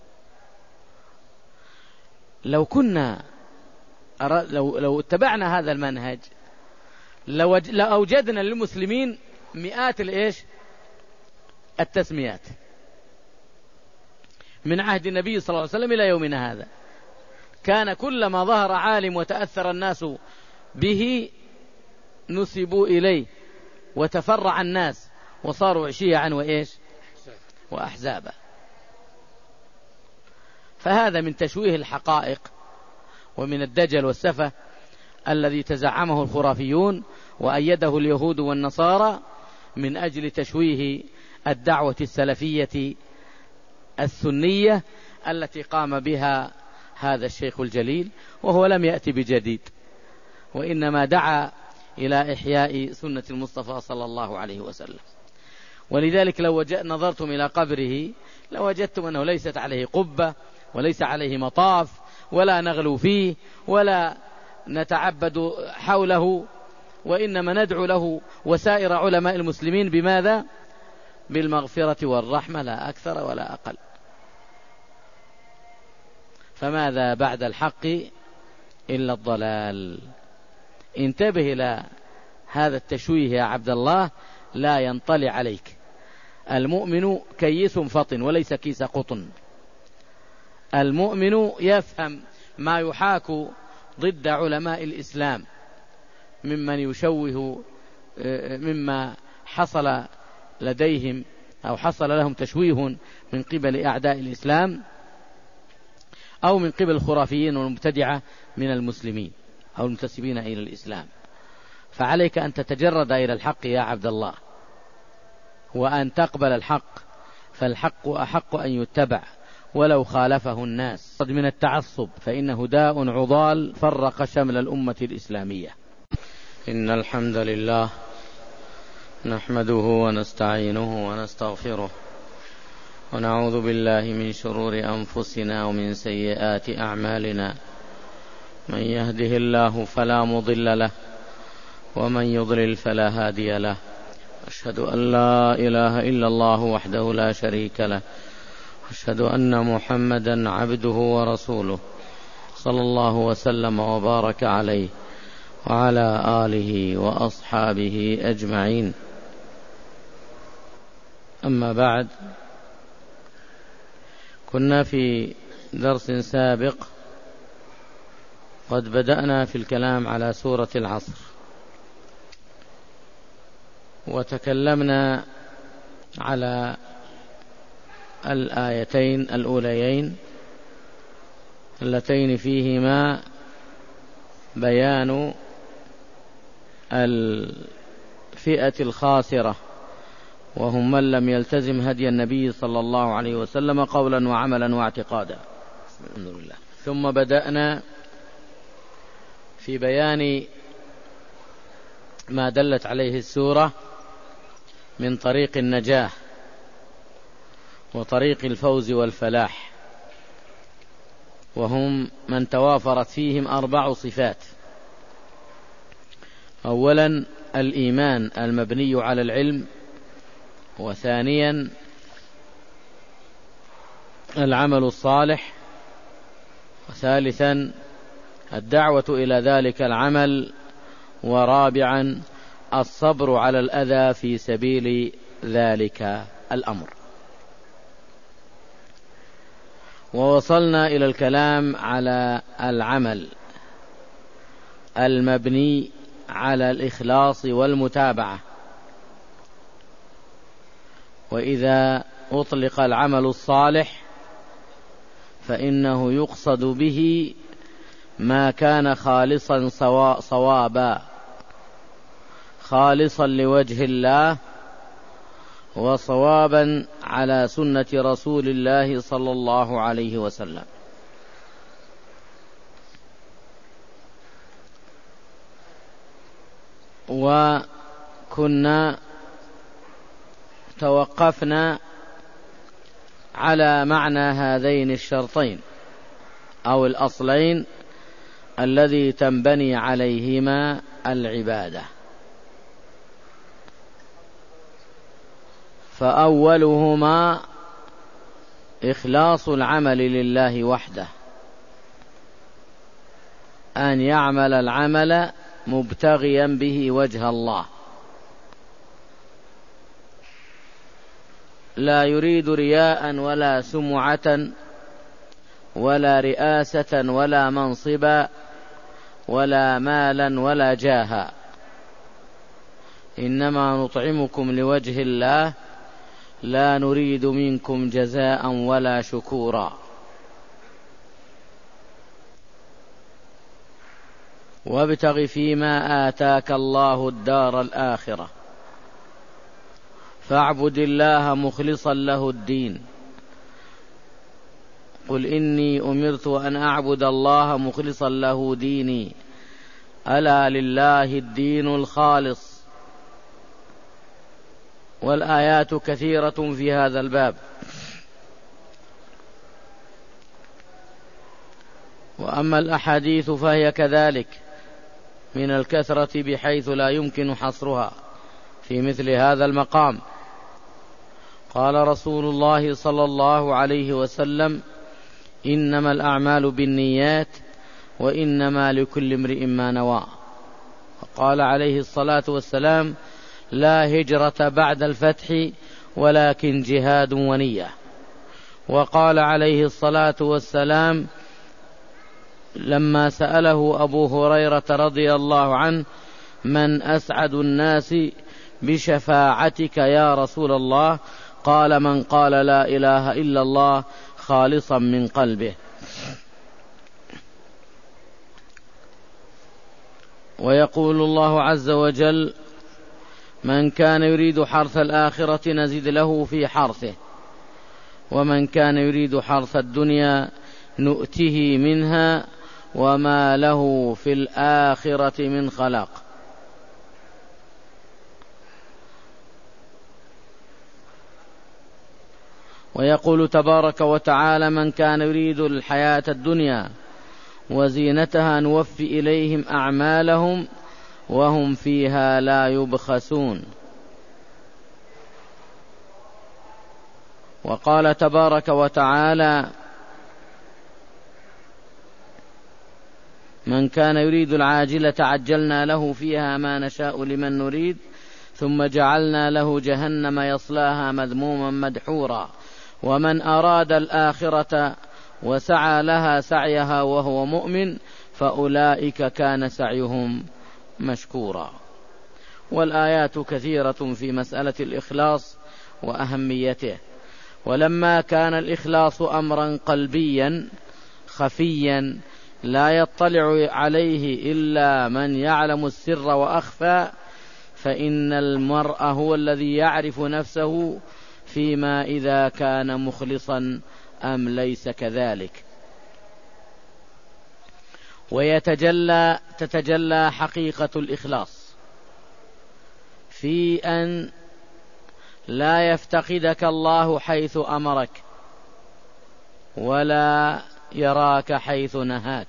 Speaker 1: لو اتبعنا هذا المنهج لأوجدنا للمسلمين مئات التسميات من عهد النبي صلى الله عليه وسلم إلى يومنا هذا. كان كلما ظهر عالم وتأثر الناس به نسبوا إليه، وتفرع الناس وصاروا شيعا وأحزابا. فهذا من تشويه الحقائق ومن الدجل والسفة الذي تزعمه الخرافيون وأيده اليهود والنصارى من أجل تشويه الدعوة السلفية السنية التي قام بها هذا الشيخ الجليل، وهو لم يأتي بجديد، وإنما دعا إلى إحياء سنة المصطفى صلى الله عليه وسلم. ولذلك لو نظرتم إلى قبره لوجدتم أنه ليست عليه قبة وليس عليه مطاف ولا نغلو فيه ولا نتعبد حوله، وإنما ندعو له وسائر علماء المسلمين بماذا؟ بالمغفرة والرحمة، لا أكثر ولا أقل. فماذا بعد الحق إلا الضلال؟ انتبه إلى هذا التشويه يا عبد الله، لا ينطلي عليك المؤمن كيس فطن وليس كيس قطن. المؤمن يفهم ما يحاك ضد علماء الإسلام ممن يشوه مما حصل لديهم أو حصل لهم تشويه من قبل أعداء الإسلام أو من قبل الخرافيين والمبتدعة من المسلمين أو المنتسبين إلى الإسلام. فعليك أن تتجرد إلى الحق يا عبد الله، وأن تقبل الحق، فالحق أحق أن يتبع ولو خالفه الناس. من التعصب فإنه داء عضال فرق شمل الأمة الإسلامية. إن الحمد لله نحمده ونستعينه ونستغفره ونعوذ بالله من شرور أنفسنا ومن سيئات أعمالنا. من يهده الله فلا مضل له ومن يضلل فلا هادي له. أشهد أن لا إله إلا الله وحده لا شريك له، أشهد أن محمدا عبده ورسوله صلى الله وسلم وبارك عليه وعلى آله وأصحابه أجمعين. أما بعد، كنا في درس سابق قد بدأنا في الكلام على سورة العصر، وتكلمنا على الآيتين الأوليين اللتين فيهما بيان الفئة الخاسرة، وهم من لم يلتزم هدي النبي صلى الله عليه وسلم قولا وعملا واعتقادا. الحمد لله. ثم بدأنا في بيان ما دلت عليه السورة من طريق النجاة وطريق الفوز والفلاح، وهم من توافرت فيهم 4 صفات. أولا الإيمان المبني على العلم، وثانيا العمل الصالح، وثالثا الدعوة إلى ذلك العمل، ورابعا الصبر على الأذى في سبيل ذلك الأمر. ووصلنا إلى الكلام على العمل المبني على الإخلاص والمتابعة. وإذا أطلق العمل الصالح فإنه يقصد به ما كان خالصا صوابا، خالصا لوجه الله، وصوابا على سنة رسول الله صلى الله عليه وسلم. وكنا توقفنا على معنى هذين الشرطين أو الأصلين الذي تنبني عليهما العبادة. فأولهما إخلاص العمل لله وحده، أن يعمل العمل مبتغيا به وجه الله، لا يريد رياء ولا سمعة ولا رئاسة ولا منصبا ولا مالا ولا جاها، إنما نطعمكم لوجه الله لا نريد منكم جزاء ولا شكورا. وابتغ فيما آتاك الله الدار الآخرة فاعبد الله مخلصا له الدين. قل إني أمرت أن أعبد الله مخلصا له ديني، ألا لله الدين الخالص. والآيات كثيرة في هذا الباب. وأما الأحاديث فهي كذلك من الكثرة بحيث لا يمكن حصرها في مثل هذا المقام. قال رسول الله صلى الله عليه وسلم: إنما الأعمال بالنيات وإنما لكل امرئ ما نوى. وقال عليه الصلاة والسلام: لا هجرة بعد الفتح ولكن جهاد ونية. وقال عليه الصلاة والسلام لما سأله أبو هريرة رضي الله عنه: من أسعد الناس بشفاعتك يا رسول الله؟ قال: من قال لا إله إلا الله خالصا من قلبه. ويقول الله عز وجل: من كان يريد حرث الآخرة نزد له في حرثه، ومن كان يريد حرث الدنيا نؤته منها وما له في الآخرة من خلاق. ويقول تبارك وتعالى: من كان يريد الحياة الدنيا وزينتها نوفي إليهم أعمالهم وهم فيها لا يبخسون. وقال تبارك وتعالى: من كان يريد العاجلة عجلنا له فيها ما نشاء لمن نريد ثم جعلنا له جهنم يصلاها مذموما مدحورا. ومن أراد الآخرة وسعى لها سعيها وهو مؤمن فأولئك كان سعيهم مشكورا. والآيات كثيرة في مسألة الإخلاص وأهميته. ولما كان الإخلاص أمرا قلبيا خفيا لا يطلع عليه إلا من يعلم السر وأخفى، فإن المرء هو الذي يعرف نفسه فيما إذا كان مخلصا أم ليس كذلك. تتجلى حقيقة الإخلاص في أن لا يفتقدك الله حيث أمرك ولا يراك حيث نهاك،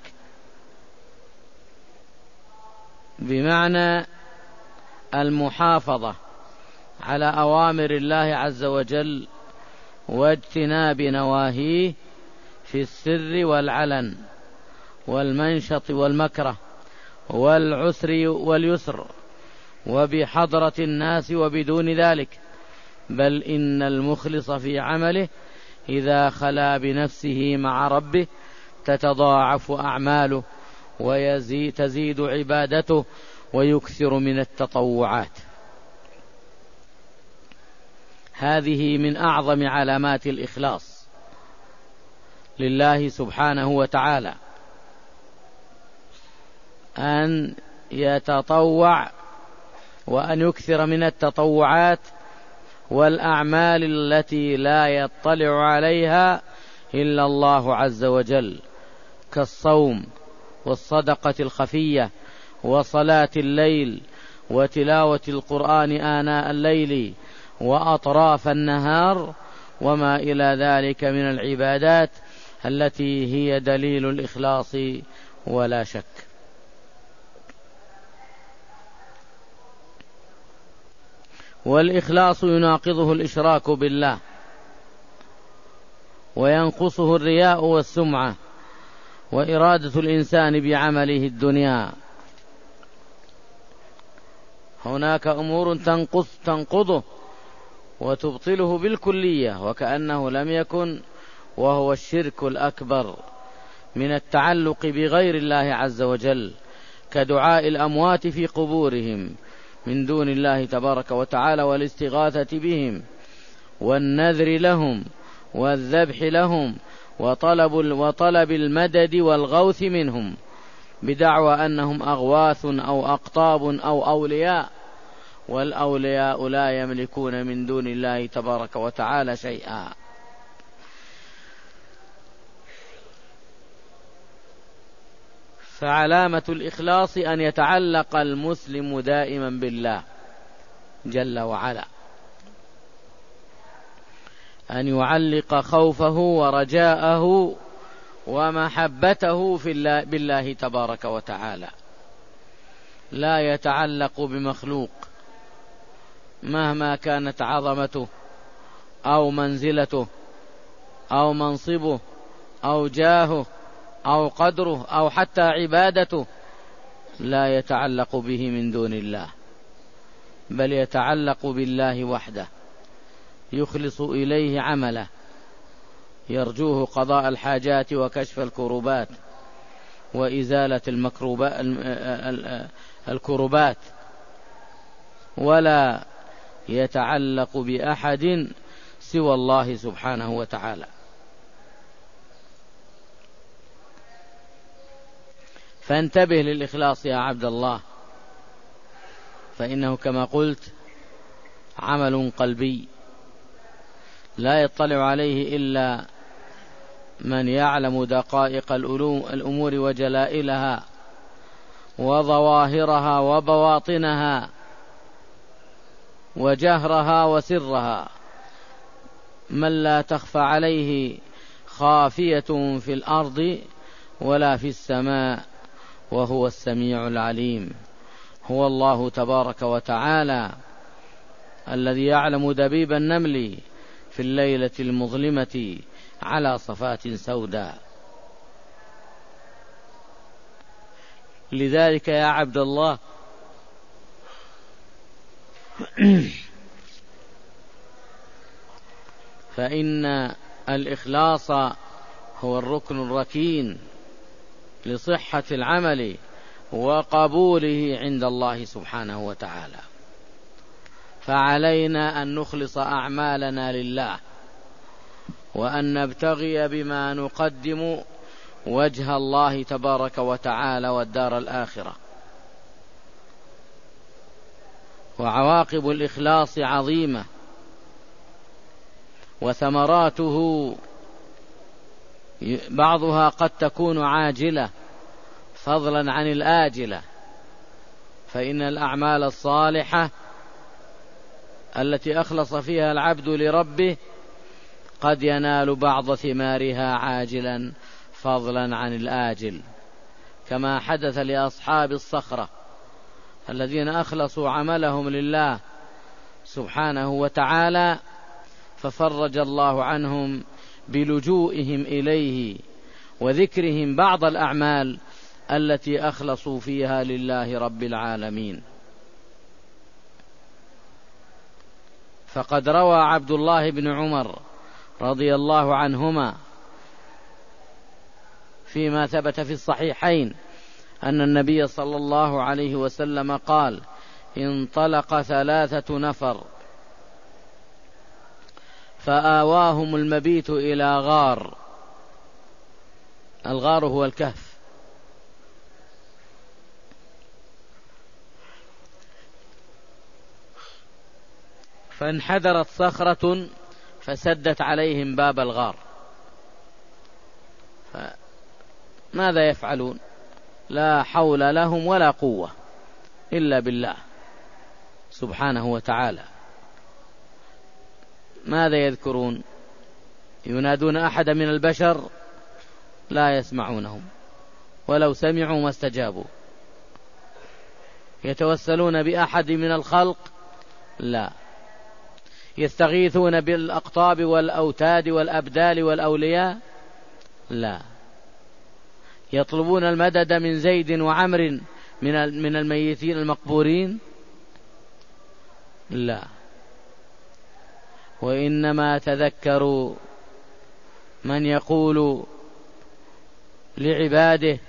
Speaker 1: بمعنى المحافظة على أوامر الله عز وجل واجتناب نواهيه في السر والعلن والمنشط والمكره والعسر واليسر وبحضرة الناس وبدون ذلك. بل إن المخلص في عمله إذا خلا بنفسه مع ربه تتضاعف أعماله وتزيد عبادته ويكثر من التطوعات. هذه من أعظم علامات الإخلاص لله سبحانه وتعالى، أن يتطوع وأن يكثر من التطوعات والأعمال التي لا يطلع عليها إلا الله عز وجل، كالصوم والصدقة الخفية وصلاة الليل وتلاوة القرآن آناء الليل وأطراف النهار وما إلى ذلك من العبادات التي هي دليل الإخلاص ولا شك. والإخلاص يناقضه الإشراك بالله وينقصه الرياء والسمعة وإرادة الإنسان بعمله الدنيا. هناك أمور تنقضه وتبطله بالكلية وكأنه لم يكن، وهو الشرك الأكبر من التعلق بغير الله عز وجل، كدعاء الأموات في قبورهم من دون الله تبارك وتعالى والاستغاثة بهم والنذر لهم والذبح لهم وطلب المدد والغوث منهم بدعوى أنهم أغواث أو أقطاب أو أولياء، والأولياء لا يملكون من دون الله تبارك وتعالى شيئا. فعلامة الإخلاص أن يتعلق المسلم دائما بالله جل وعلا، أن يعلق خوفه ورجاءه ومحبته بالله تبارك وتعالى، لا يتعلق بمخلوق مهما كانت عظمته أو منزلته أو منصبه أو جاهه أو قدره أو حتى عبادته، لا يتعلق به من دون الله، بل يتعلق بالله وحده يخلص إليه عمله، يرجوه قضاء الحاجات وكشف الكروبات وإزالة الكروبات، ولا يتعلق بأحد سوى الله سبحانه وتعالى. فانتبه للإخلاص يا عبد الله، فإنه كما قلت عمل قلبي لا يطلع عليه إلا من يعلم دقائق الأمور وجلائلها وظواهرها وبواطنها وجهرها وسرها، من لا تخفى عليه خافية في الأرض ولا في السماء، وهو السميع العليم. هو الله تبارك وتعالى الذي يعلم دبيب النمل في الليلة المظلمة على صفات سوداء. لذلك يا عبد الله فإن الإخلاص هو الركن الركين لصحة العمل وقبوله عند الله سبحانه وتعالى. فعلينا أن نخلص أعمالنا لله، وأن نبتغي بما نقدم وجه الله تبارك وتعالى والدار الآخرة. وعواقب الإخلاص عظيمة، وثمراته بعضها قد تكون عاجلة فضلا عن الآجلة، فإن الأعمال الصالحة التي أخلص فيها العبد لربه قد ينال بعض ثمارها عاجلا فضلا عن الآجل، كما حدث لأصحاب الصخرة الذين أخلصوا عملهم لله سبحانه وتعالى، ففرج الله عنهم بلجوئهم إليه وذكرهم بعض الأعمال التي أخلصوا فيها لله رب العالمين. فقد روى عبد الله بن عمر رضي الله عنهما فيما ثبت في الصحيحين أن النبي صلى الله عليه وسلم قال: انطلق 3 نفر فآواهم المبيت إلى غار، الغار هو الكهف، فانحدرت صخرة فسدت عليهم باب الغار، فماذا يفعلون؟ لا حول لهم ولا قوة إلا بالله سبحانه وتعالى. ماذا يذكرون؟ ينادون أحد من البشر لا يسمعونهم، ولو سمعوا ما استجابوا. يتوسلون بأحد من الخلق؟ لا. يستغيثون بالأقطاب والأوتاد والأبدال والأولياء؟ لا. يطلبون المدد من زيد وعمر من الميتين المقبورين؟ لا. وإنما تذكروا من يقول لعباده: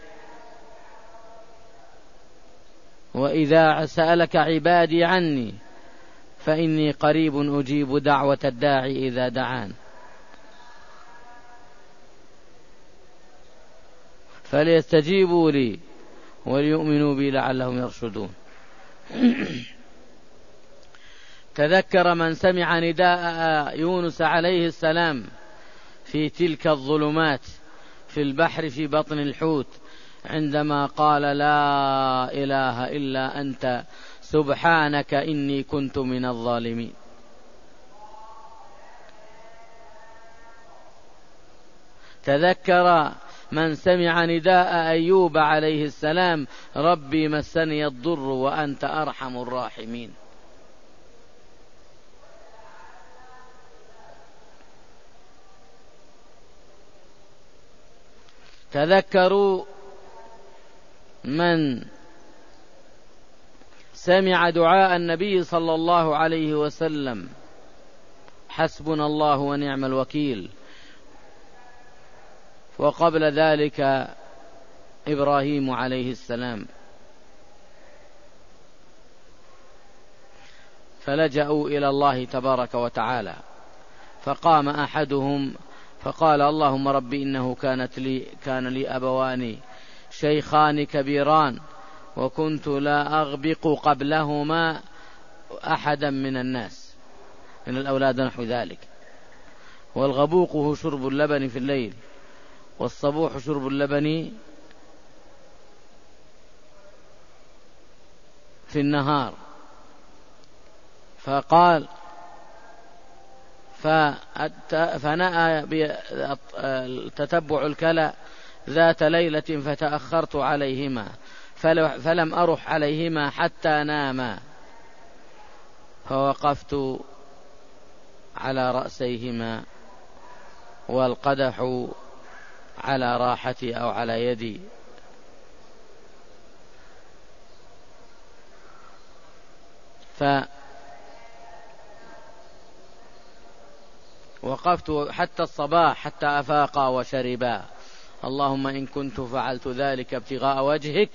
Speaker 1: وإذا سألك عبادي عني فإني قريب أجيب دعوة الداعي إذا دعان، فليستجيبوا لي وليؤمنوا بي لعلهم يرشدون. تذكر من سمع نداء يونس عليه السلام في تلك الظلمات في البحر في بطن الحوت، عندما قال: لا إله إلا أنت سبحانك إني كنت من الظالمين. تذكر من سمع نداء أيوب عليه السلام: ربي مسني الضر وأنت أرحم الراحمين. تذكروا من سمع دعاء النبي صلى الله عليه وسلم حسبنا الله ونعم الوكيل. وقبل ذلك إبراهيم عليه السلام، فلجأوا إلى الله تبارك وتعالى، فقام أحدهم فقال اللهم رب إنه كان لي أبوان شيخان كبيران وكنت لا أغبق قبلهما أحدا من الناس من الأولاد نحو ذلك. والغبوق هو شرب اللبن في الليل، والصبوح شرب اللبن في النهار. فقال فنأى تتبع الكلى ذات ليلة فتأخرت عليهما فلم أرح عليهما حتى ناما، فوقفت على رأسيهما والقدح على راحتي أو على يدي، وقفت حتى الصباح حتى أفاقا وشربا. اللهم إن كنت فعلت ذلك ابتغاء وجهك.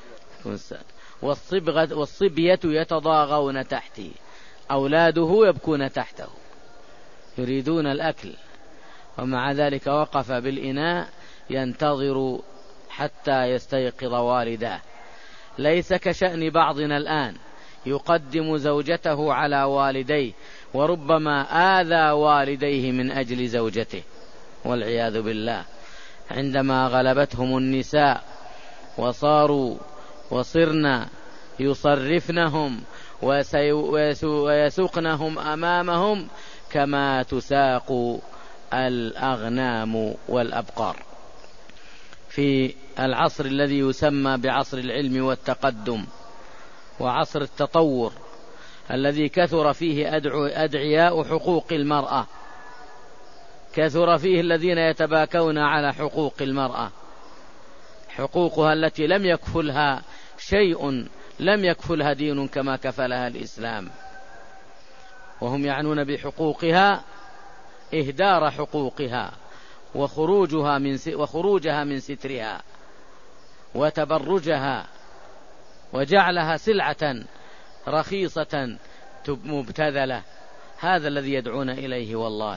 Speaker 1: والصبية يتضاغون تحتي، أولاده يبكون تحته يريدون الأكل، ومع ذلك وقف بالإناء ينتظر حتى يستيقظ والداه. ليس كشأن بعضنا الآن يقدم زوجته على والديه، وربما آذى والديه من أجل زوجته والعياذ بالله، عندما غلبتهم النساء وصرنا يصرفنهم ويسوقنهم أمامهم كما تساق الأغنام والأبقار. في العصر الذي يسمى بعصر العلم والتقدم وعصر التطور الذي كثر فيه أدعياء حقوق المرأة، كثر فيه الذين يتباكون على حقوق المرأة، حقوقها التي لم يكفلها شيء، لم يكفلها دين كما كفلها الإسلام، وهم يعنون بحقوقها إهدار حقوقها وخروجها من سترها وتبرجها وجعلها سلعة رخيصة مبتذلة. هذا الذي يدعون إليه والله.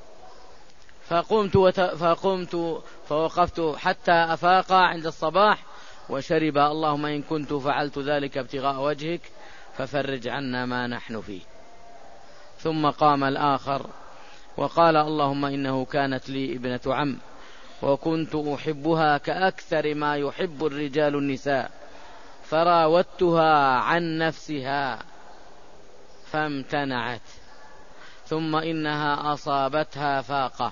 Speaker 1: فوقفت حتى أفاق عند الصباح وشرب. اللهم إن كنت فعلت ذلك ابتغاء وجهك ففرج عنا ما نحن فيه. ثم قام الآخر وقال اللهم إنه كانت لي ابنة عم وكنت أحبها كأكثر ما يحب الرجال النساء، فراودتها عن نفسها فامتنعت، ثم إنها أصابتها فاقة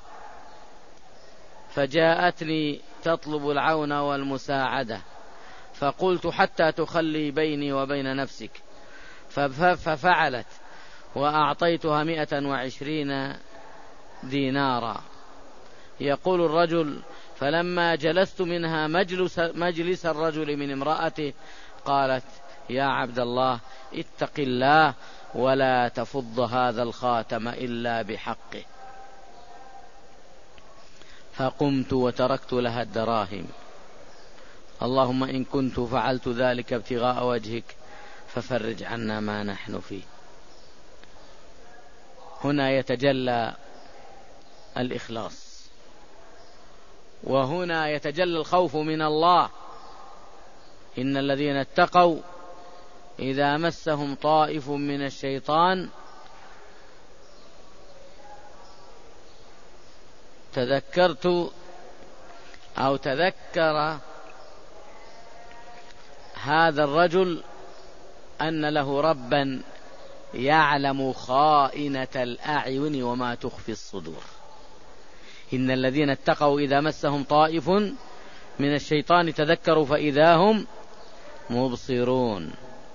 Speaker 1: فجاءتني تطلب العون والمساعدة، فقلت حتى تخلي بيني وبين نفسك، ففعلت وأعطيتها 120 دينارا. يقول الرجل فلما جلست منها مجلس الرجل من امرأته قالت يا عبد الله اتق الله ولا تفض هذا الخاتم إلا بحقه. فقمت وتركت لها الدراهم. اللهم إن كنت فعلت ذلك ابتغاء وجهك ففرج عنا ما نحن فيه. هنا يتجلى الإخلاص، وهنا يتجلى الخوف من الله. إن الذين اتقوا إذا مسهم طائف من الشيطان تذكر هذا الرجل أن له ربا يعلم خائنة الأعين وما تخفي الصدور. إن الذين اتقوا إذا مسهم طائف من الشيطان تذكروا فإذا هم مبصرون.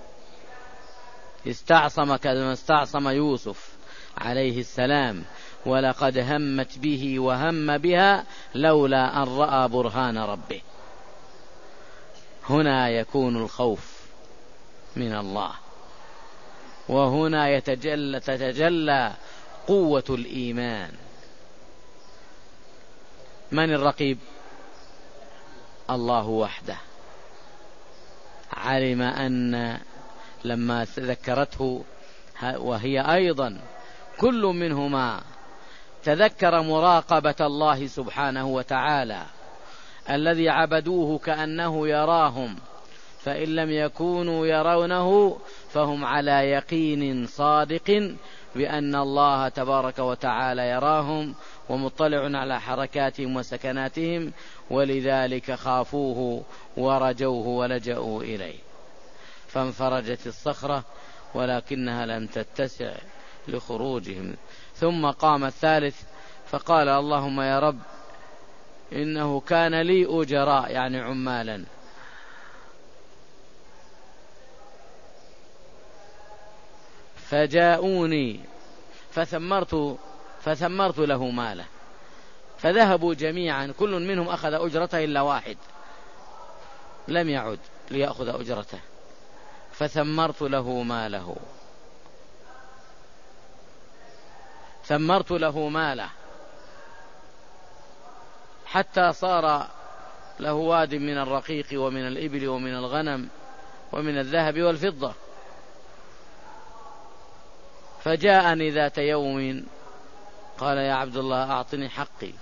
Speaker 1: استعصم كما استعصم يوسف عليه السلام، ولقد همت به وهم بها لولا أن رأى برهان ربه. هنا يكون الخوف من الله، وهنا تتجلى قوة الإيمان. من الرقيب؟ الله وحده. علم أن لما ذكرته وهي أيضا كل منهما تذكر مراقبة الله سبحانه وتعالى الذي عبدوه كأنه يراهم، فإن لم يكونوا يرونه فهم على يقين صادق بأن الله تبارك وتعالى يراهم ومطلع على حركاتهم وسكناتهم، ولذلك خافوه ورجوه ولجأوا إليه. فانفرجت الصخرة ولكنها لم تتسع لخروجهم. ثم قام الثالث فقال اللهم يا رب إنه كان لي أجراء، يعني عمالا، فجاءوني فثمرت له ماله، فذهبوا جميعا كل منهم أخذ أجرته إلا واحد لم يعد ليأخذ أجرته، فثمرت له ماله، ثمرت له ماله حتى صار له واد من الرقيق ومن الإبل ومن الغنم ومن الذهب والفضة. فجاءني ذات يوم قال يا عبد الله أعطني حقي،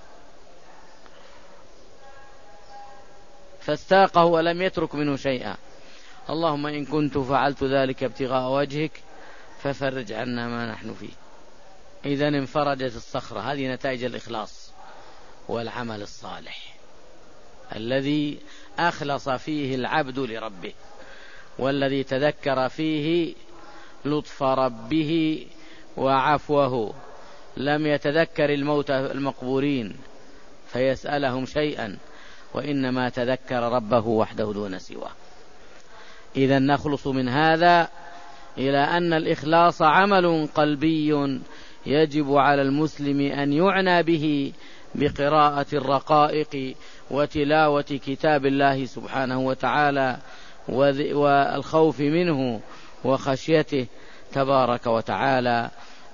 Speaker 1: فاستاقه ولم يترك منه شيئا. اللهم إن كنت فعلت ذلك ابتغاء وجهك ففرج عنا ما نحن فيه. إذن انفرجت الصخرة. هذه نتائج الإخلاص والعمل الصالح الذي أخلص فيه العبد لربه، والذي تذكر فيه لطف ربه وعفوه. لم يتذكر الموتى المقبورين فيسألهم شيئا، وإنما تذكر ربه وحده دون سواه. إذن نخلص من هذا إلى أن الإخلاص عمل قلبي يجب على المسلم أن يعنى به بقراءة الرقائق وتلاوة كتاب الله سبحانه وتعالى والخوف منه وخشيته تبارك وتعالى.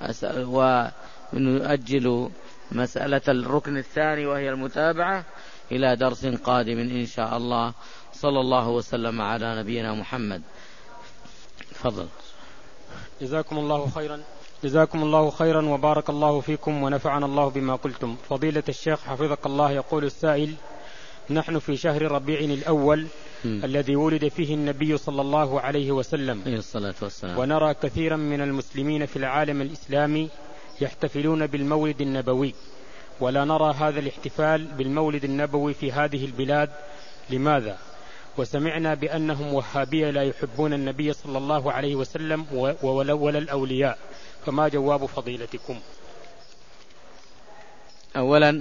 Speaker 1: ونؤجل مسألة الركن الثاني وهي المتابعة إلى درس قادم إن شاء الله. صلى الله وسلم على نبينا محمد. تفضل.
Speaker 2: جزاكم الله خيرا وبارك الله فيكم ونفعنا الله بما قلتم. فضيلة الشيخ حفظك الله، يقول السائل: نحن في شهر ربيع الأول الذي ولد فيه النبي صلى الله عليه وسلم، ونرى كثيرا من المسلمين في العالم الإسلامي يحتفلون بالمولد النبوي، ولا نرى هذا الاحتفال بالمولد النبوي في هذه البلاد، لماذا؟ وسمعنا بأنهم وهابية لا يحبون النبي صلى الله عليه وسلم ولا الأولياء، فما جواب فضيلتكم؟
Speaker 1: أولا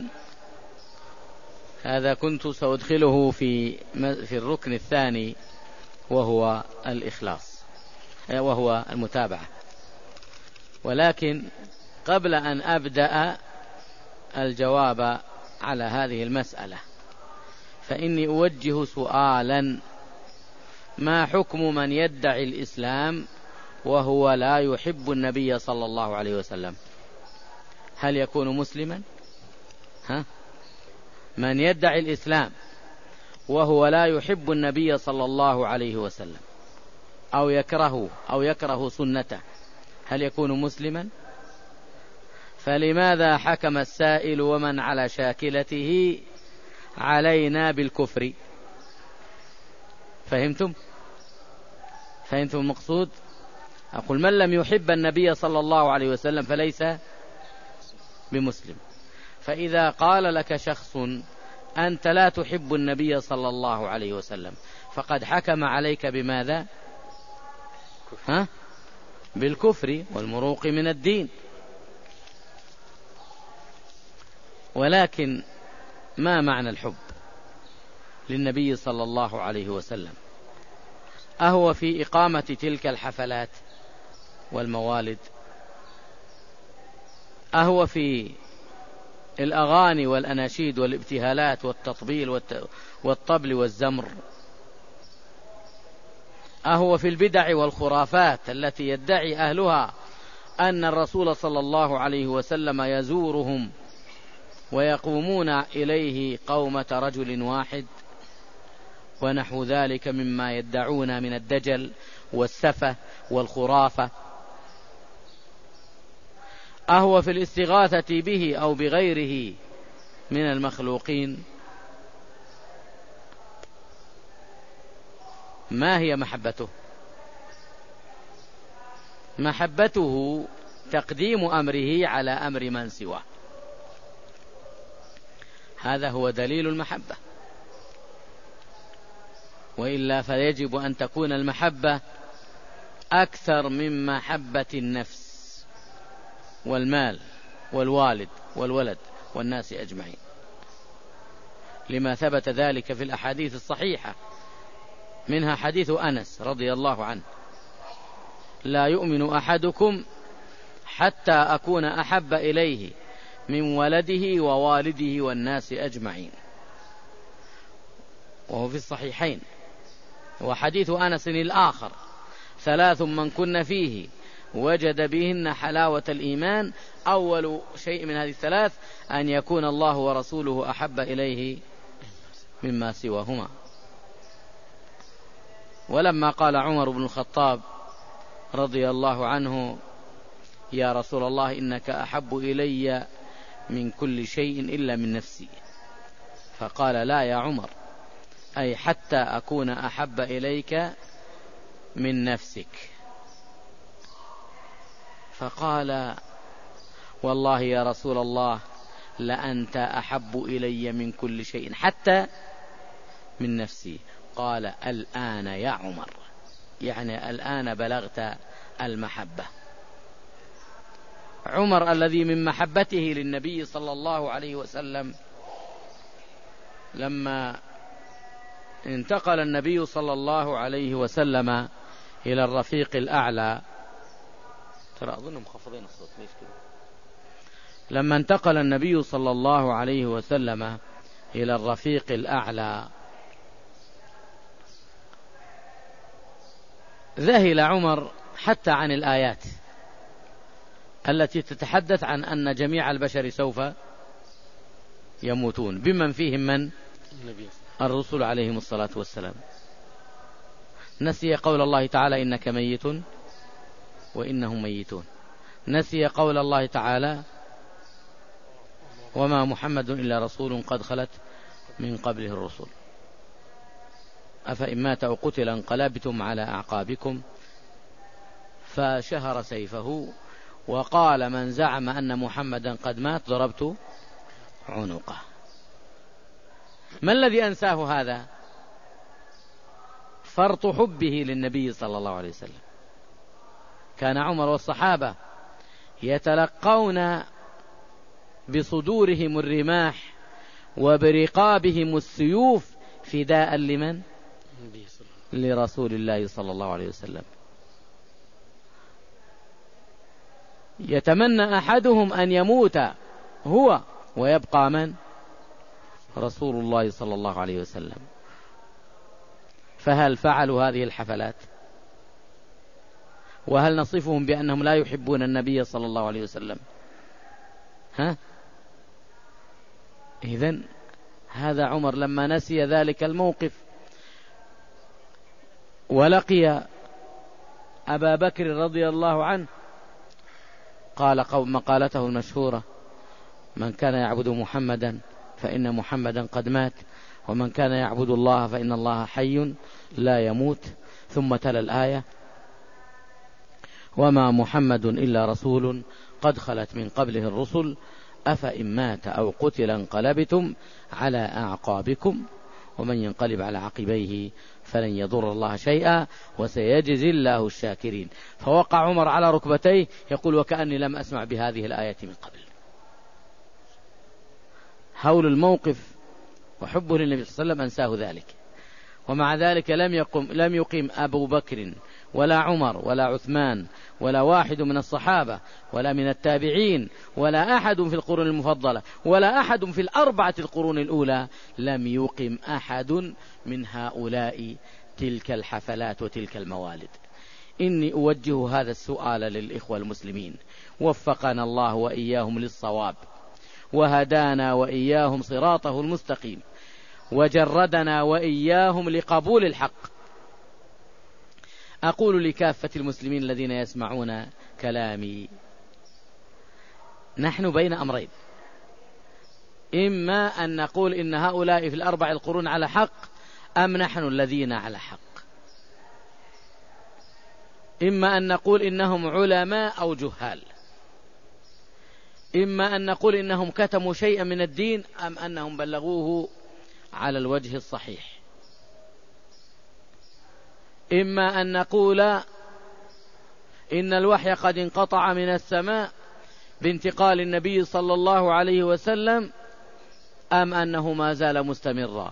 Speaker 1: هذا كنت سأدخله في الركن الثاني وهو الإخلاص وهو المتابعة، ولكن قبل أن أبدأ الجواب على هذه المسألة فإني أوجه سؤالا: ما حكم من يدعي الإسلام وهو لا يحب النبي صلى الله عليه وسلم؟ هل يكون مسلما؟ من يدعي الإسلام وهو لا يحب النبي صلى الله عليه وسلم أو يكره سنته، هل يكون مسلما؟ فلماذا حكم السائل ومن على شاكلته علينا بالكفر؟ فهمتم المقصود؟ أقول من لم يحب النبي صلى الله عليه وسلم فليس بمسلم. فإذا قال لك شخص أنت لا تحب النبي صلى الله عليه وسلم فقد حكم عليك بماذا؟ بالكفر والمروق من الدين. ولكن ما معنى الحب للنبي صلى الله عليه وسلم؟ أهو في إقامة تلك الحفلات والموالد؟ أهو في الأغاني والأناشيد والابتهالات والتطبيل والطبل والزمر؟ أهو في البدع والخرافات التي يدعي أهلها أن الرسول صلى الله عليه وسلم يزورهم ويقومون إليه قومة رجل واحد ونحو ذلك مما يدعون من الدجل والسفة والخرافة، أهو في الاستغاثة به أو بغيره من المخلوقين؟ ما هي محبته؟ محبته تقديم أمره على أمر من سواه، هذا هو دليل المحبة. وإلا فيجب أن تكون المحبة أكثر من محبة النفس والمال والوالد والولد والناس أجمعين، لما ثبت ذلك في الأحاديث الصحيحة، منها حديث أنس رضي الله عنه: لا يؤمن أحدكم حتى أكون أحب إليه من ولده ووالده والناس أجمعين، وهو في الصحيحين. وحديث أنس الآخر: ثلاث من كن فيه وجد بهن حلاوة الإيمان، أول شيء من هذه الثلاث أن يكون الله ورسوله أحب إليه مما سواهما. ولما قال عمر بن الخطاب رضي الله عنه: يا رسول الله إنك أحب إلي من كل شيء إلا من نفسي، فقال: لا يا عمر، أي حتى أكون أحب إليك من نفسك. فقال: والله يا رسول الله لأنت أحب إلي من كل شيء حتى من نفسي. قال: الآن يا عمر، يعني الآن بلغت المحبة. عمر الذي من محبته للنبي صلى الله عليه وسلم لما انتقل النبي صلى الله عليه وسلم إلى الرفيق الأعلى، ترى أظنهم مخفضين الصوت ليش كده؟ لما انتقل النبي صلى الله عليه وسلم إلى الرفيق الأعلى ذهل عمر حتى عن الآيات التي تتحدث عن أن جميع البشر سوف يموتون، بمن فيهم من؟ الرسل عليهم الصلاة والسلام. نسي قول الله تعالى: إنك ميت وإنهم ميتون. نسي قول الله تعالى: وما محمد إلا رسول قد خلت من قبله الرسل، أفإن مات أو قتل انقلبتم على أعقابكم. فشهر سيفه وقال: من زعم أن محمدا قد مات ضربت عنقه. ما الذي أنساه هذا؟ فرط حبه للنبي صلى الله عليه وسلم. كان عمر والصحابة يتلقون بصدورهم الرماح وبرقابهم السيوف فداء لمن؟ لرسول الله صلى الله عليه وسلم. يتمنى أحدهم أن يموت هو ويبقى من؟ رسول الله صلى الله عليه وسلم. فهل فعلوا هذه الحفلات؟ وهل نصفهم بأنهم لا يحبون النبي صلى الله عليه وسلم؟ إذن هذا عمر لما نسي ذلك الموقف ولقي أبا بكر رضي الله عنه قال مقالته المشهورة: من كان يعبد محمدا فإن محمدا قد مات، ومن كان يعبد الله فإن الله حي لا يموت. ثم تلا الآية: وما محمد إلا رسول قد خلت من قبله الرسل أفإن مات أو قتل انقلبتم على أعقابكم ومن ينقلب على عقبيه فلن يضر الله شيئا وسيجزي الله الشاكرين. فوقع عمر على ركبتيه يقول: وكأني لم أسمع بهذه الآية من قبل. هول الموقف وحبه للنبي صلى الله عليه وسلم أنساه ذلك. ومع ذلك لم يقم أبو بكر ولا عمر ولا عثمان ولا واحد من الصحابة ولا من التابعين ولا أحد في القرون المفضلة ولا أحد في الأربعة القرون الأولى لم يقم أحد من هؤلاء تلك الحفلات وتلك الموالد إني أوجه هذا السؤال للإخوة المسلمين، وفقنا الله وإياهم للصواب، وهدانا وإياهم صراطه المستقيم، وجردنا وإياهم لقبول الحق. أقول لكافة المسلمين الذين يسمعون كلامي: نحن بين أمرين، إما أن نقول إن هؤلاء في الأربع القرون على حق، أم نحن الذين على حق. إما أن نقول إنهم علماء أو جهال، إما أن نقول إنهم كتموا شيئا من الدين، أم أنهم بلغوه على الوجه الصحيح. إما أن نقول إن الوحي قد انقطع من السماء بانتقال النبي صلى الله عليه وسلم، أم أنه ما زال مستمرا.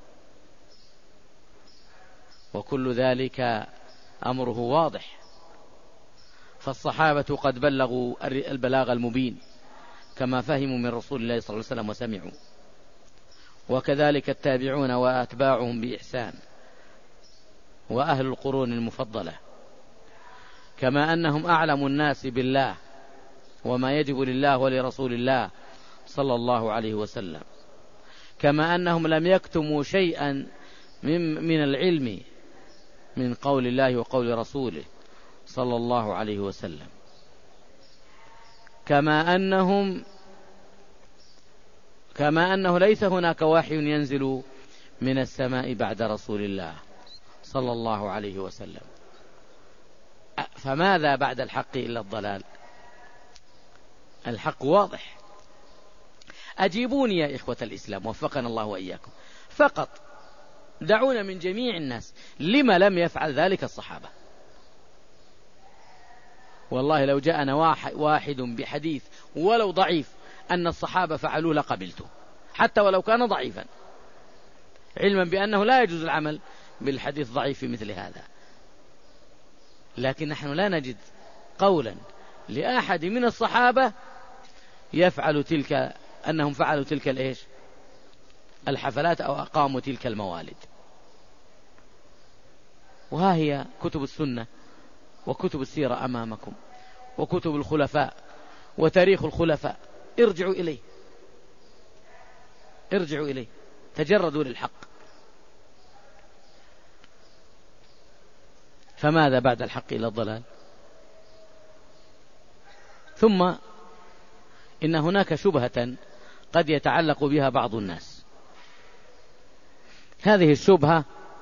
Speaker 1: وكل ذلك أمره واضح، فالصحابة قد بلغوا البلاغ المبين كما فهموا من رسول الله صلى الله عليه وسلم وسمعوا، وكذلك التابعون وأتباعهم بإحسان وأهل القرون المفضلة، كما أنهم أعلم الناس بالله وما يجب لله ولرسول الله صلى الله عليه وسلم، كما أنهم لم يكتموا شيئا من العلم من قول الله وقول رسوله صلى الله عليه وسلم، كما أنه ليس هناك وحي ينزل من السماء بعد رسول الله صلى الله عليه وسلم. فماذا بعد الحق إلا الضلال؟ الحق واضح. أجيبوني يا إخوة الإسلام وفقنا الله وإياكم، فقط دعونا من جميع الناس، لما لم يفعل ذلك الصحابة؟ والله لو جاءنا واحد بحديث ولو ضعيف أن الصحابة فعلوا لقبلته، حتى ولو كان ضعيفا، علما بأنه لا يجوز العمل بالحديث ضعيف مثل هذا. لكن نحن لا نجد قولا لأحد من الصحابة يفعل تلك، أنهم فعلوا تلك الإيش الحفلات أو أقاموا تلك الموالد. وها هي كتب السنة وكتب السيرة أمامكم، وكتب الخلفاء وتاريخ الخلفاء، ارجعوا إليه، تجردوا للحق. فماذا بعد الحق إلى الضلال؟ ثم إن هناك شبهة قد يتعلق بها بعض الناس. هذه الشبهة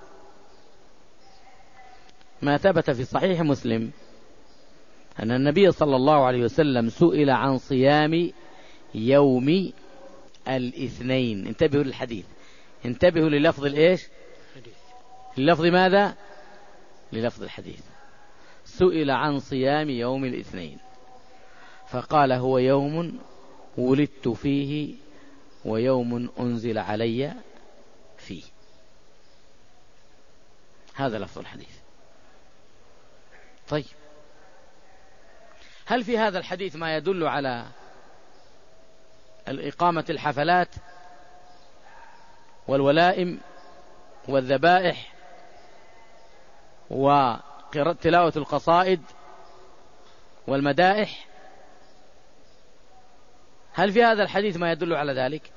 Speaker 1: ما ثبت في صحيح مسلم أن النبي صلى الله عليه وسلم سئل عن صيام يوم الاثنين. انتبهوا للحديث، انتبهوا للفظ الإيش؟ للفظ ماذا؟ للفظ الحديث. سئل عن صيام يوم الاثنين فقال: هو يوم ولدت فيه ويوم أنزل علي فيه. هذا لفظ الحديث. طيب، هل في هذا الحديث ما يدل على الإقامة الحفلات والولائم والذبائح وتلاوة القصائد والمدائح؟ هل في هذا الحديث ما يدل على ذلك؟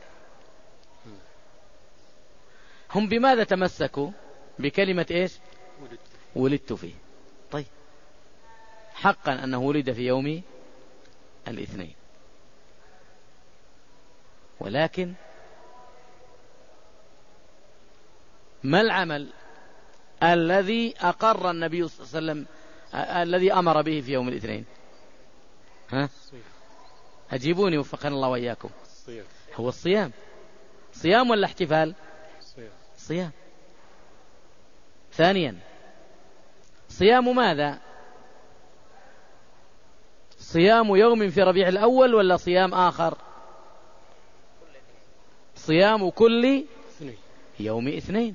Speaker 1: هم بماذا تمسكوا؟ بكلمة إيش؟ ولدت فيه. طيب، حقا أنه ولد في يوم الاثنين، ولكن ما العمل الذي أقر النبي صلى الله عليه وسلم الذي أمر به في يوم الاثنين؟ أجيبوني وفقنا الله وإياكم. هو الصيام. صيام ولا احتفال؟ صيام. ثانيا، صيام ماذا؟ صيام يوم في ربيع الأول ولا صيام آخر؟ صيام كل يوم اثنين.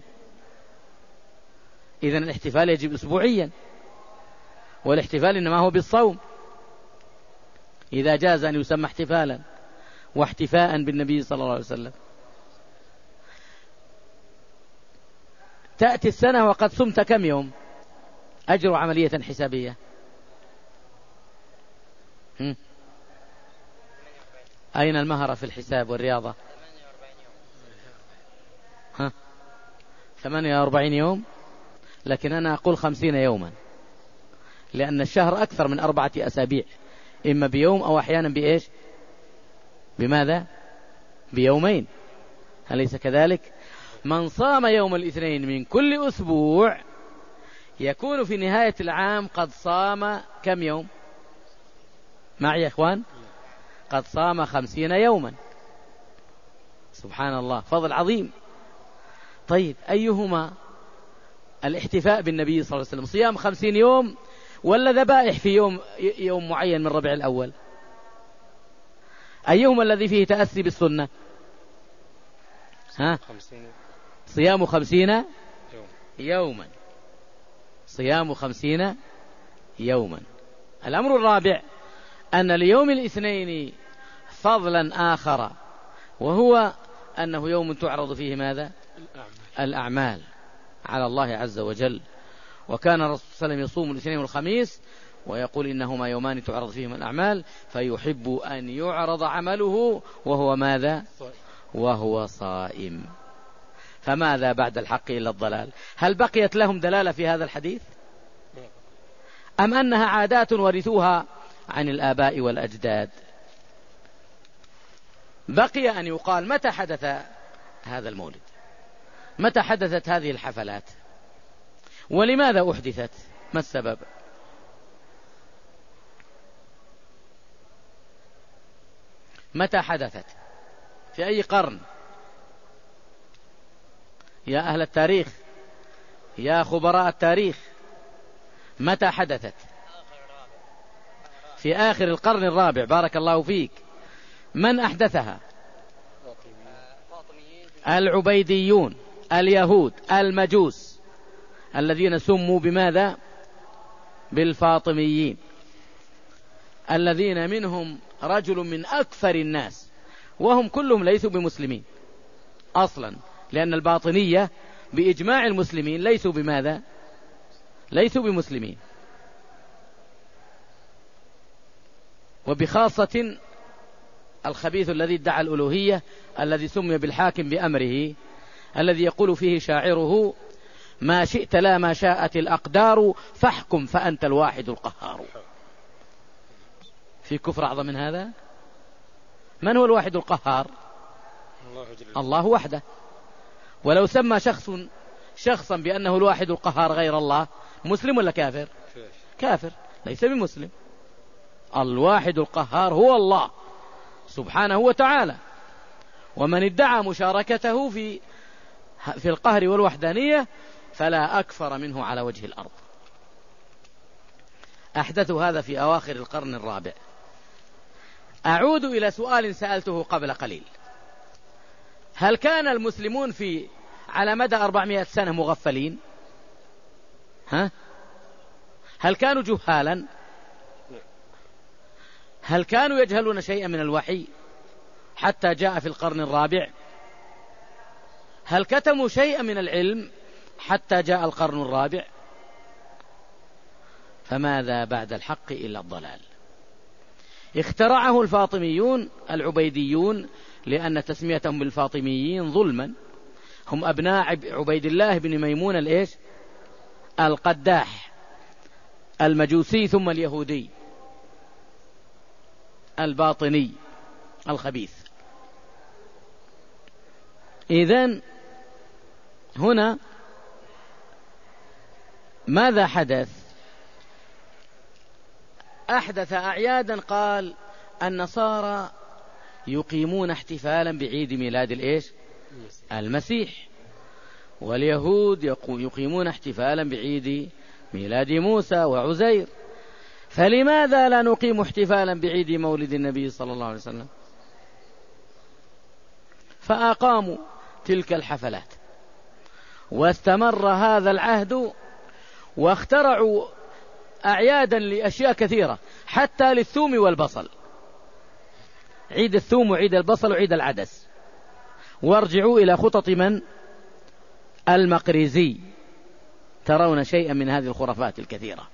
Speaker 1: إذن الاحتفال يجب أسبوعيا، والاحتفال إنما هو بالصوم، إذا جاز أن يسمى احتفالا واحتفاء بالنبي صلى الله عليه وسلم. تأتي السنة وقد صمت كم يوم؟ أجروا عملية حسابية؟ أين المهرة في الحساب والرياضة؟ 48 يوم، لكن أنا أقول 50 يوما، لأن الشهر أكثر من 4 أسابيع، إما بيوم أو أحيانا بإيش؟ بماذا؟ بيومين، أليس كذلك؟ من صام يوم الاثنين من كل أسبوع يكون في نهاية العام قد صام كم يوم؟ معي يا إخوان؟ قد صام 50 يوما. سبحان الله، فضل عظيم. طيب أيهما الاحتفاء بالنبي صلى الله عليه وسلم؟ صيام 50 يوم ولا ذبائح في يوم معين من ربيع الأول؟ أيهما الذي فيه تأسي بالسنة؟ صيام 50 يوما، صيام 50 يوما. الأمر الرابع أن ليوم الاثنين فضلا آخر، وهو أنه يوم تعرض فيه ماذا؟ الأعمال على الله عز وجل. وكان الرسول صلى الله عليه وسلم يصوم الاثنين والخميس ويقول إنهما يومان تعرض فيهما الأعمال، فيحب أن يعرض عمله وهو ماذا؟ وهو صائم. فماذا بعد الحق إلا الضلال؟ هل بقيت لهم دلالة في هذا الحديث؟ أم أنها عادات ورثوها عن الآباء والأجداد؟ بقي أن يقال متى حدث هذا المولد؟ متى حدثت هذه الحفلات؟ ولماذا أحدثت؟ ما السبب؟ متى حدثت؟ في أي قرن؟ يا أهل التاريخ، يا خبراء التاريخ، متى حدثت؟ في آخر القرن الرابع، بارك الله فيك. من أحدثها؟ العبيديون، اليهود، المجوس، الذين سموا بماذا؟ بالفاطميين، الذين منهم رجل من أكثر الناس، وهم كلهم ليسوا بمسلمين أصلا، لأن الباطنية بإجماع المسلمين ليسوا بماذا؟ ليسوا بمسلمين. وبخاصة الخبيث الذي ادعى الألوهية، الذي سمي بالحاكم بأمره، الذي يقول فيه شاعره: ما شئت لا ما شاءت الأقدار، فاحكم فأنت الواحد القهار. في كفر أعظم من هذا؟ من هو الواحد القهار؟ الله وحده. ولو سمى شخصا بأنه الواحد القهار غير الله، مسلم ولا كافر؟ كافر، ليس بمسلم. الواحد القهار هو الله سبحانه وتعالى، ومن ادعى مشاركته في القهر والوحدانية فلا أكفر منه على وجه الأرض. أحدثوا هذا في أواخر القرن الرابع. أعود إلى سؤال سألته قبل قليل: هل كان المسلمون على مدى 400 سنة مغفلين؟ هل كانوا جهالا؟ هل كانوا يجهلون شيئا من الوحي حتى جاء في القرن الرابع؟ هل كتموا شيئا من العلم حتى جاء القرن الرابع؟ فماذا بعد الحق إلا الضلال؟ اخترعه الفاطميون العبيديون، لأن تسميتهم بالفاطميين ظلما. هم أبناء عبيد الله بن ميمون القداح المجوسي، ثم اليهودي الباطني الخبيث. إذن هنا ماذا حدث؟ أحدث أعيادا، قال النصارى يقيمون احتفالا بعيد ميلاد المسيح، واليهود يقيمون احتفالا بعيد ميلاد موسى وعزير، فلماذا لا نقيم احتفالا بعيد مولد النبي صلى الله عليه وسلم؟ فأقاموا تلك الحفلات، واستمر هذا العهد، واخترعوا أعيادا لأشياء كثيرة، حتى للثوم والبصل، عيد الثوم وعيد البصل وعيد العدس. وارجعوا إلى خطط من؟ المقريزي، ترون شيئا من هذه الخرافات الكثيرة.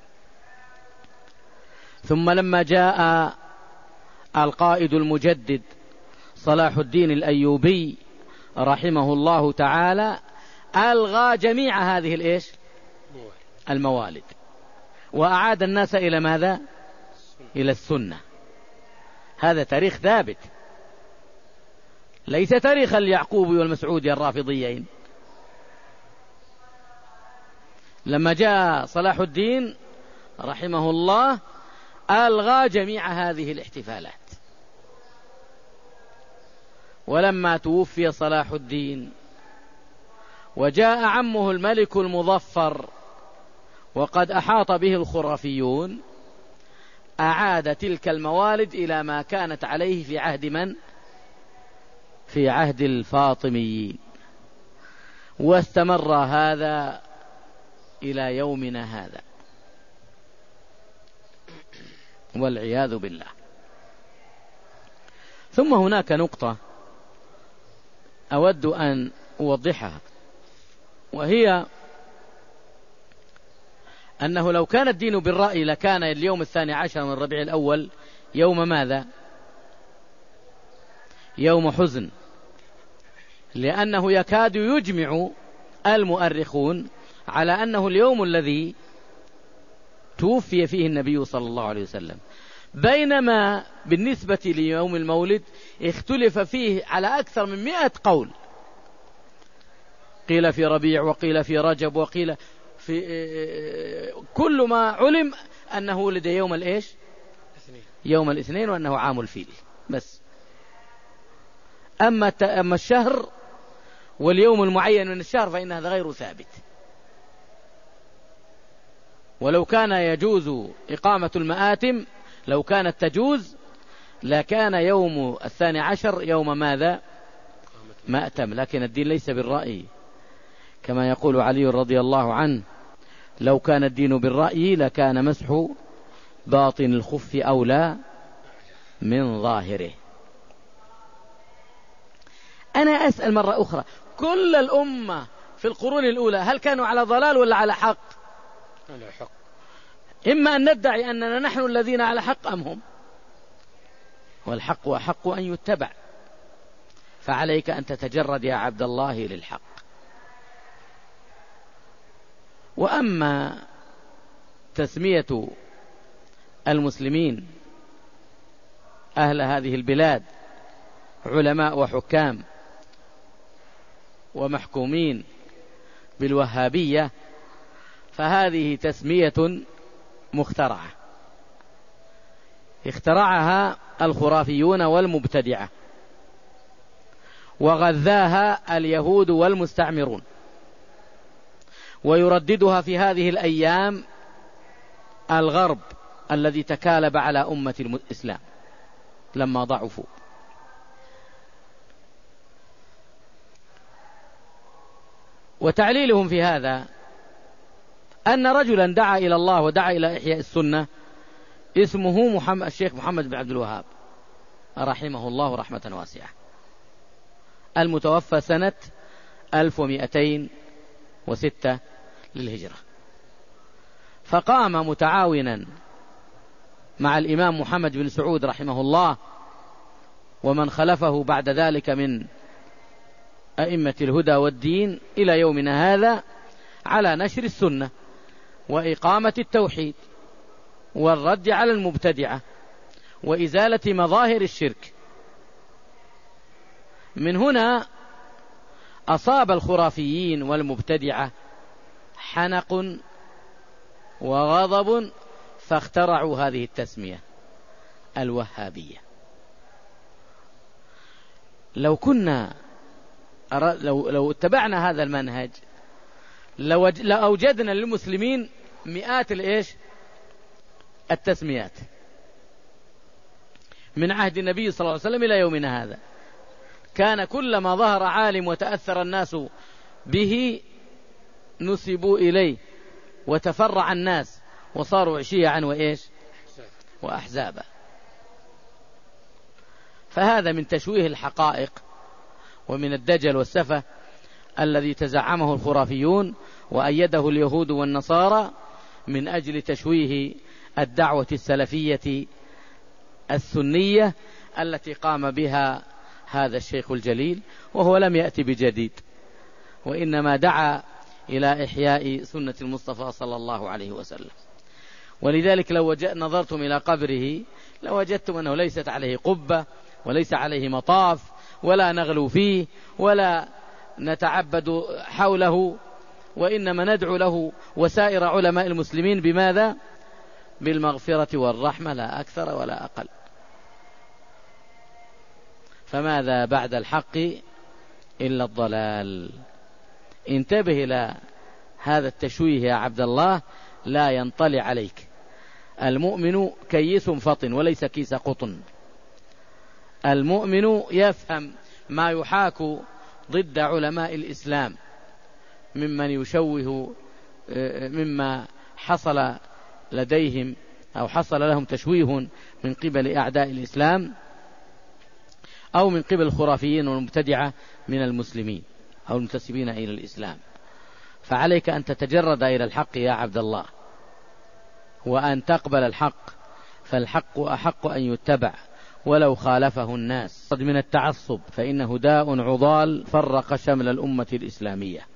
Speaker 1: ثم لما جاء القائد المجدد صلاح الدين الأيوبي رحمه الله تعالى ألغى جميع هذه الموالد، وأعاد الناس إلى ماذا؟ إلى السنة. هذا تاريخ ثابت، ليس تاريخ اليعقوبي والمسعودي الرافضيين. لما جاء صلاح الدين رحمه الله ألغى جميع هذه الاحتفالات. ولما توفي صلاح الدين وجاء عمه الملك المظفر وقد أحاط به الخرافيون، أعاد تلك الموالد إلى ما كانت عليه في عهد من؟ في عهد الفاطميين، واستمر هذا إلى يومنا هذا والعياذ بالله. ثم هناك نقطة أود أن أوضحها، وهي أنه لو كان الدين بالرأي لكان اليوم 12 من ربيع الأول يوم ماذا؟ يوم حزن، لأنه يكاد يجمع المؤرخون على أنه اليوم الذي توفي فيه النبي صلى الله عليه وسلم، بينما بالنسبة ليوم المولد اختلف فيه على أكثر من 100 قول، قيل في ربيع وقيل في رجب وقيل في كل ما علم أنه ولد يوم يوم الاثنين وأنه عام الفيل بس. أما الشهر واليوم المعين من الشهر فإن هذا غير ثابت. ولو كان يجوز إقامة المآتم، لو كانت تجوز لكان يوم 12 يوم ماذا؟ مأتم. لكن الدين ليس بالرأي، كما يقول علي رضي الله عنه: لو كان الدين بالرأي لكان مسح باطن الخف أولى من ظاهره. أنا أسأل مرة أخرى، كل الأمة في القرون الأولى هل كانوا على ضلال ولا على حق؟
Speaker 2: على حق.
Speaker 1: إما أن ندعي أننا نحن الذين على حق أم هم، والحق أحق أن يتبع، فعليك أن تتجرد يا عبد الله للحق. وأما تسمية المسلمين أهل هذه البلاد علماء وحكام ومحكومين بالوهابية، فهذه تسمية مخترعة اخترعها الخرافيون والمبتدعة، وغذاها اليهود والمستعمرون، ويرددها في هذه الأيام الغرب الذي تكالب على أمة الإسلام لما ضعفوا. وتعليلهم في هذا أن رجلا دعا إلى الله ودعا إلى إحياء السنة اسمه الشيخ محمد بن عبد الوهاب رحمه الله رحمة واسعة، المتوفى سنة 1206 للهجرة. فقام متعاونا مع الإمام محمد بن سعود رحمه الله ومن خلفه بعد ذلك من أئمة الهدى والدين إلى يومنا هذا على نشر السنة وإقامة التوحيد والرد على المبتدعة وإزالة مظاهر الشرك. من هنا أصاب الخرافيين والمبتدعة حنق وغضب، فاخترعوا هذه التسمية الوهابية. لو اتبعنا هذا المنهج لأوجدنا للمسلمين مئات التسميات من عهد النبي صلى الله عليه وسلم إلى يومنا هذا. كان كلما ظهر عالم وتأثر الناس به نسبوا إليه وتفرع الناس وصاروا شيعا وأحزابا. فهذا من تشويه الحقائق ومن الدجل والسفة الذي تزعمه الخرافيون وأيده اليهود والنصارى من أجل تشويه الدعوة السلفية السنية التي قام بها هذا الشيخ الجليل، وهو لم يأتي بجديد، وإنما دعا إلى إحياء سنة المصطفى صلى الله عليه وسلم. ولذلك لو نظرتم إلى قبره لوجدتم أنه ليست عليه قبة وليس عليه مطاف ولا نغلو فيه ولا نتعبد حوله، وإنما ندعو له وسائر علماء المسلمين بماذا؟ بالمغفرة والرحمة، لا أكثر ولا أقل. فماذا بعد الحق إلا الضلال؟ انتبه إلى هذا التشويه يا عبد الله، لا ينطلع عليك. المؤمن كيس فطن وليس كيس قطن. المؤمن يفهم ما يحاك ضد علماء الإسلام ممن يشوه مما حصل لديهم أو حصل لهم تشويه من قبل أعداء الإسلام أو من قبل الخرافيين والمبتدعة من المسلمين أو المنتسبين إلى الإسلام. فعليك أن تتجرد إلى الحق يا عبد الله، وأن تقبل الحق، فالحق أحق أن يتبع ولو خالفه الناس. من التعصب فإنه داء عضال فرق شمل الأمة الإسلامية.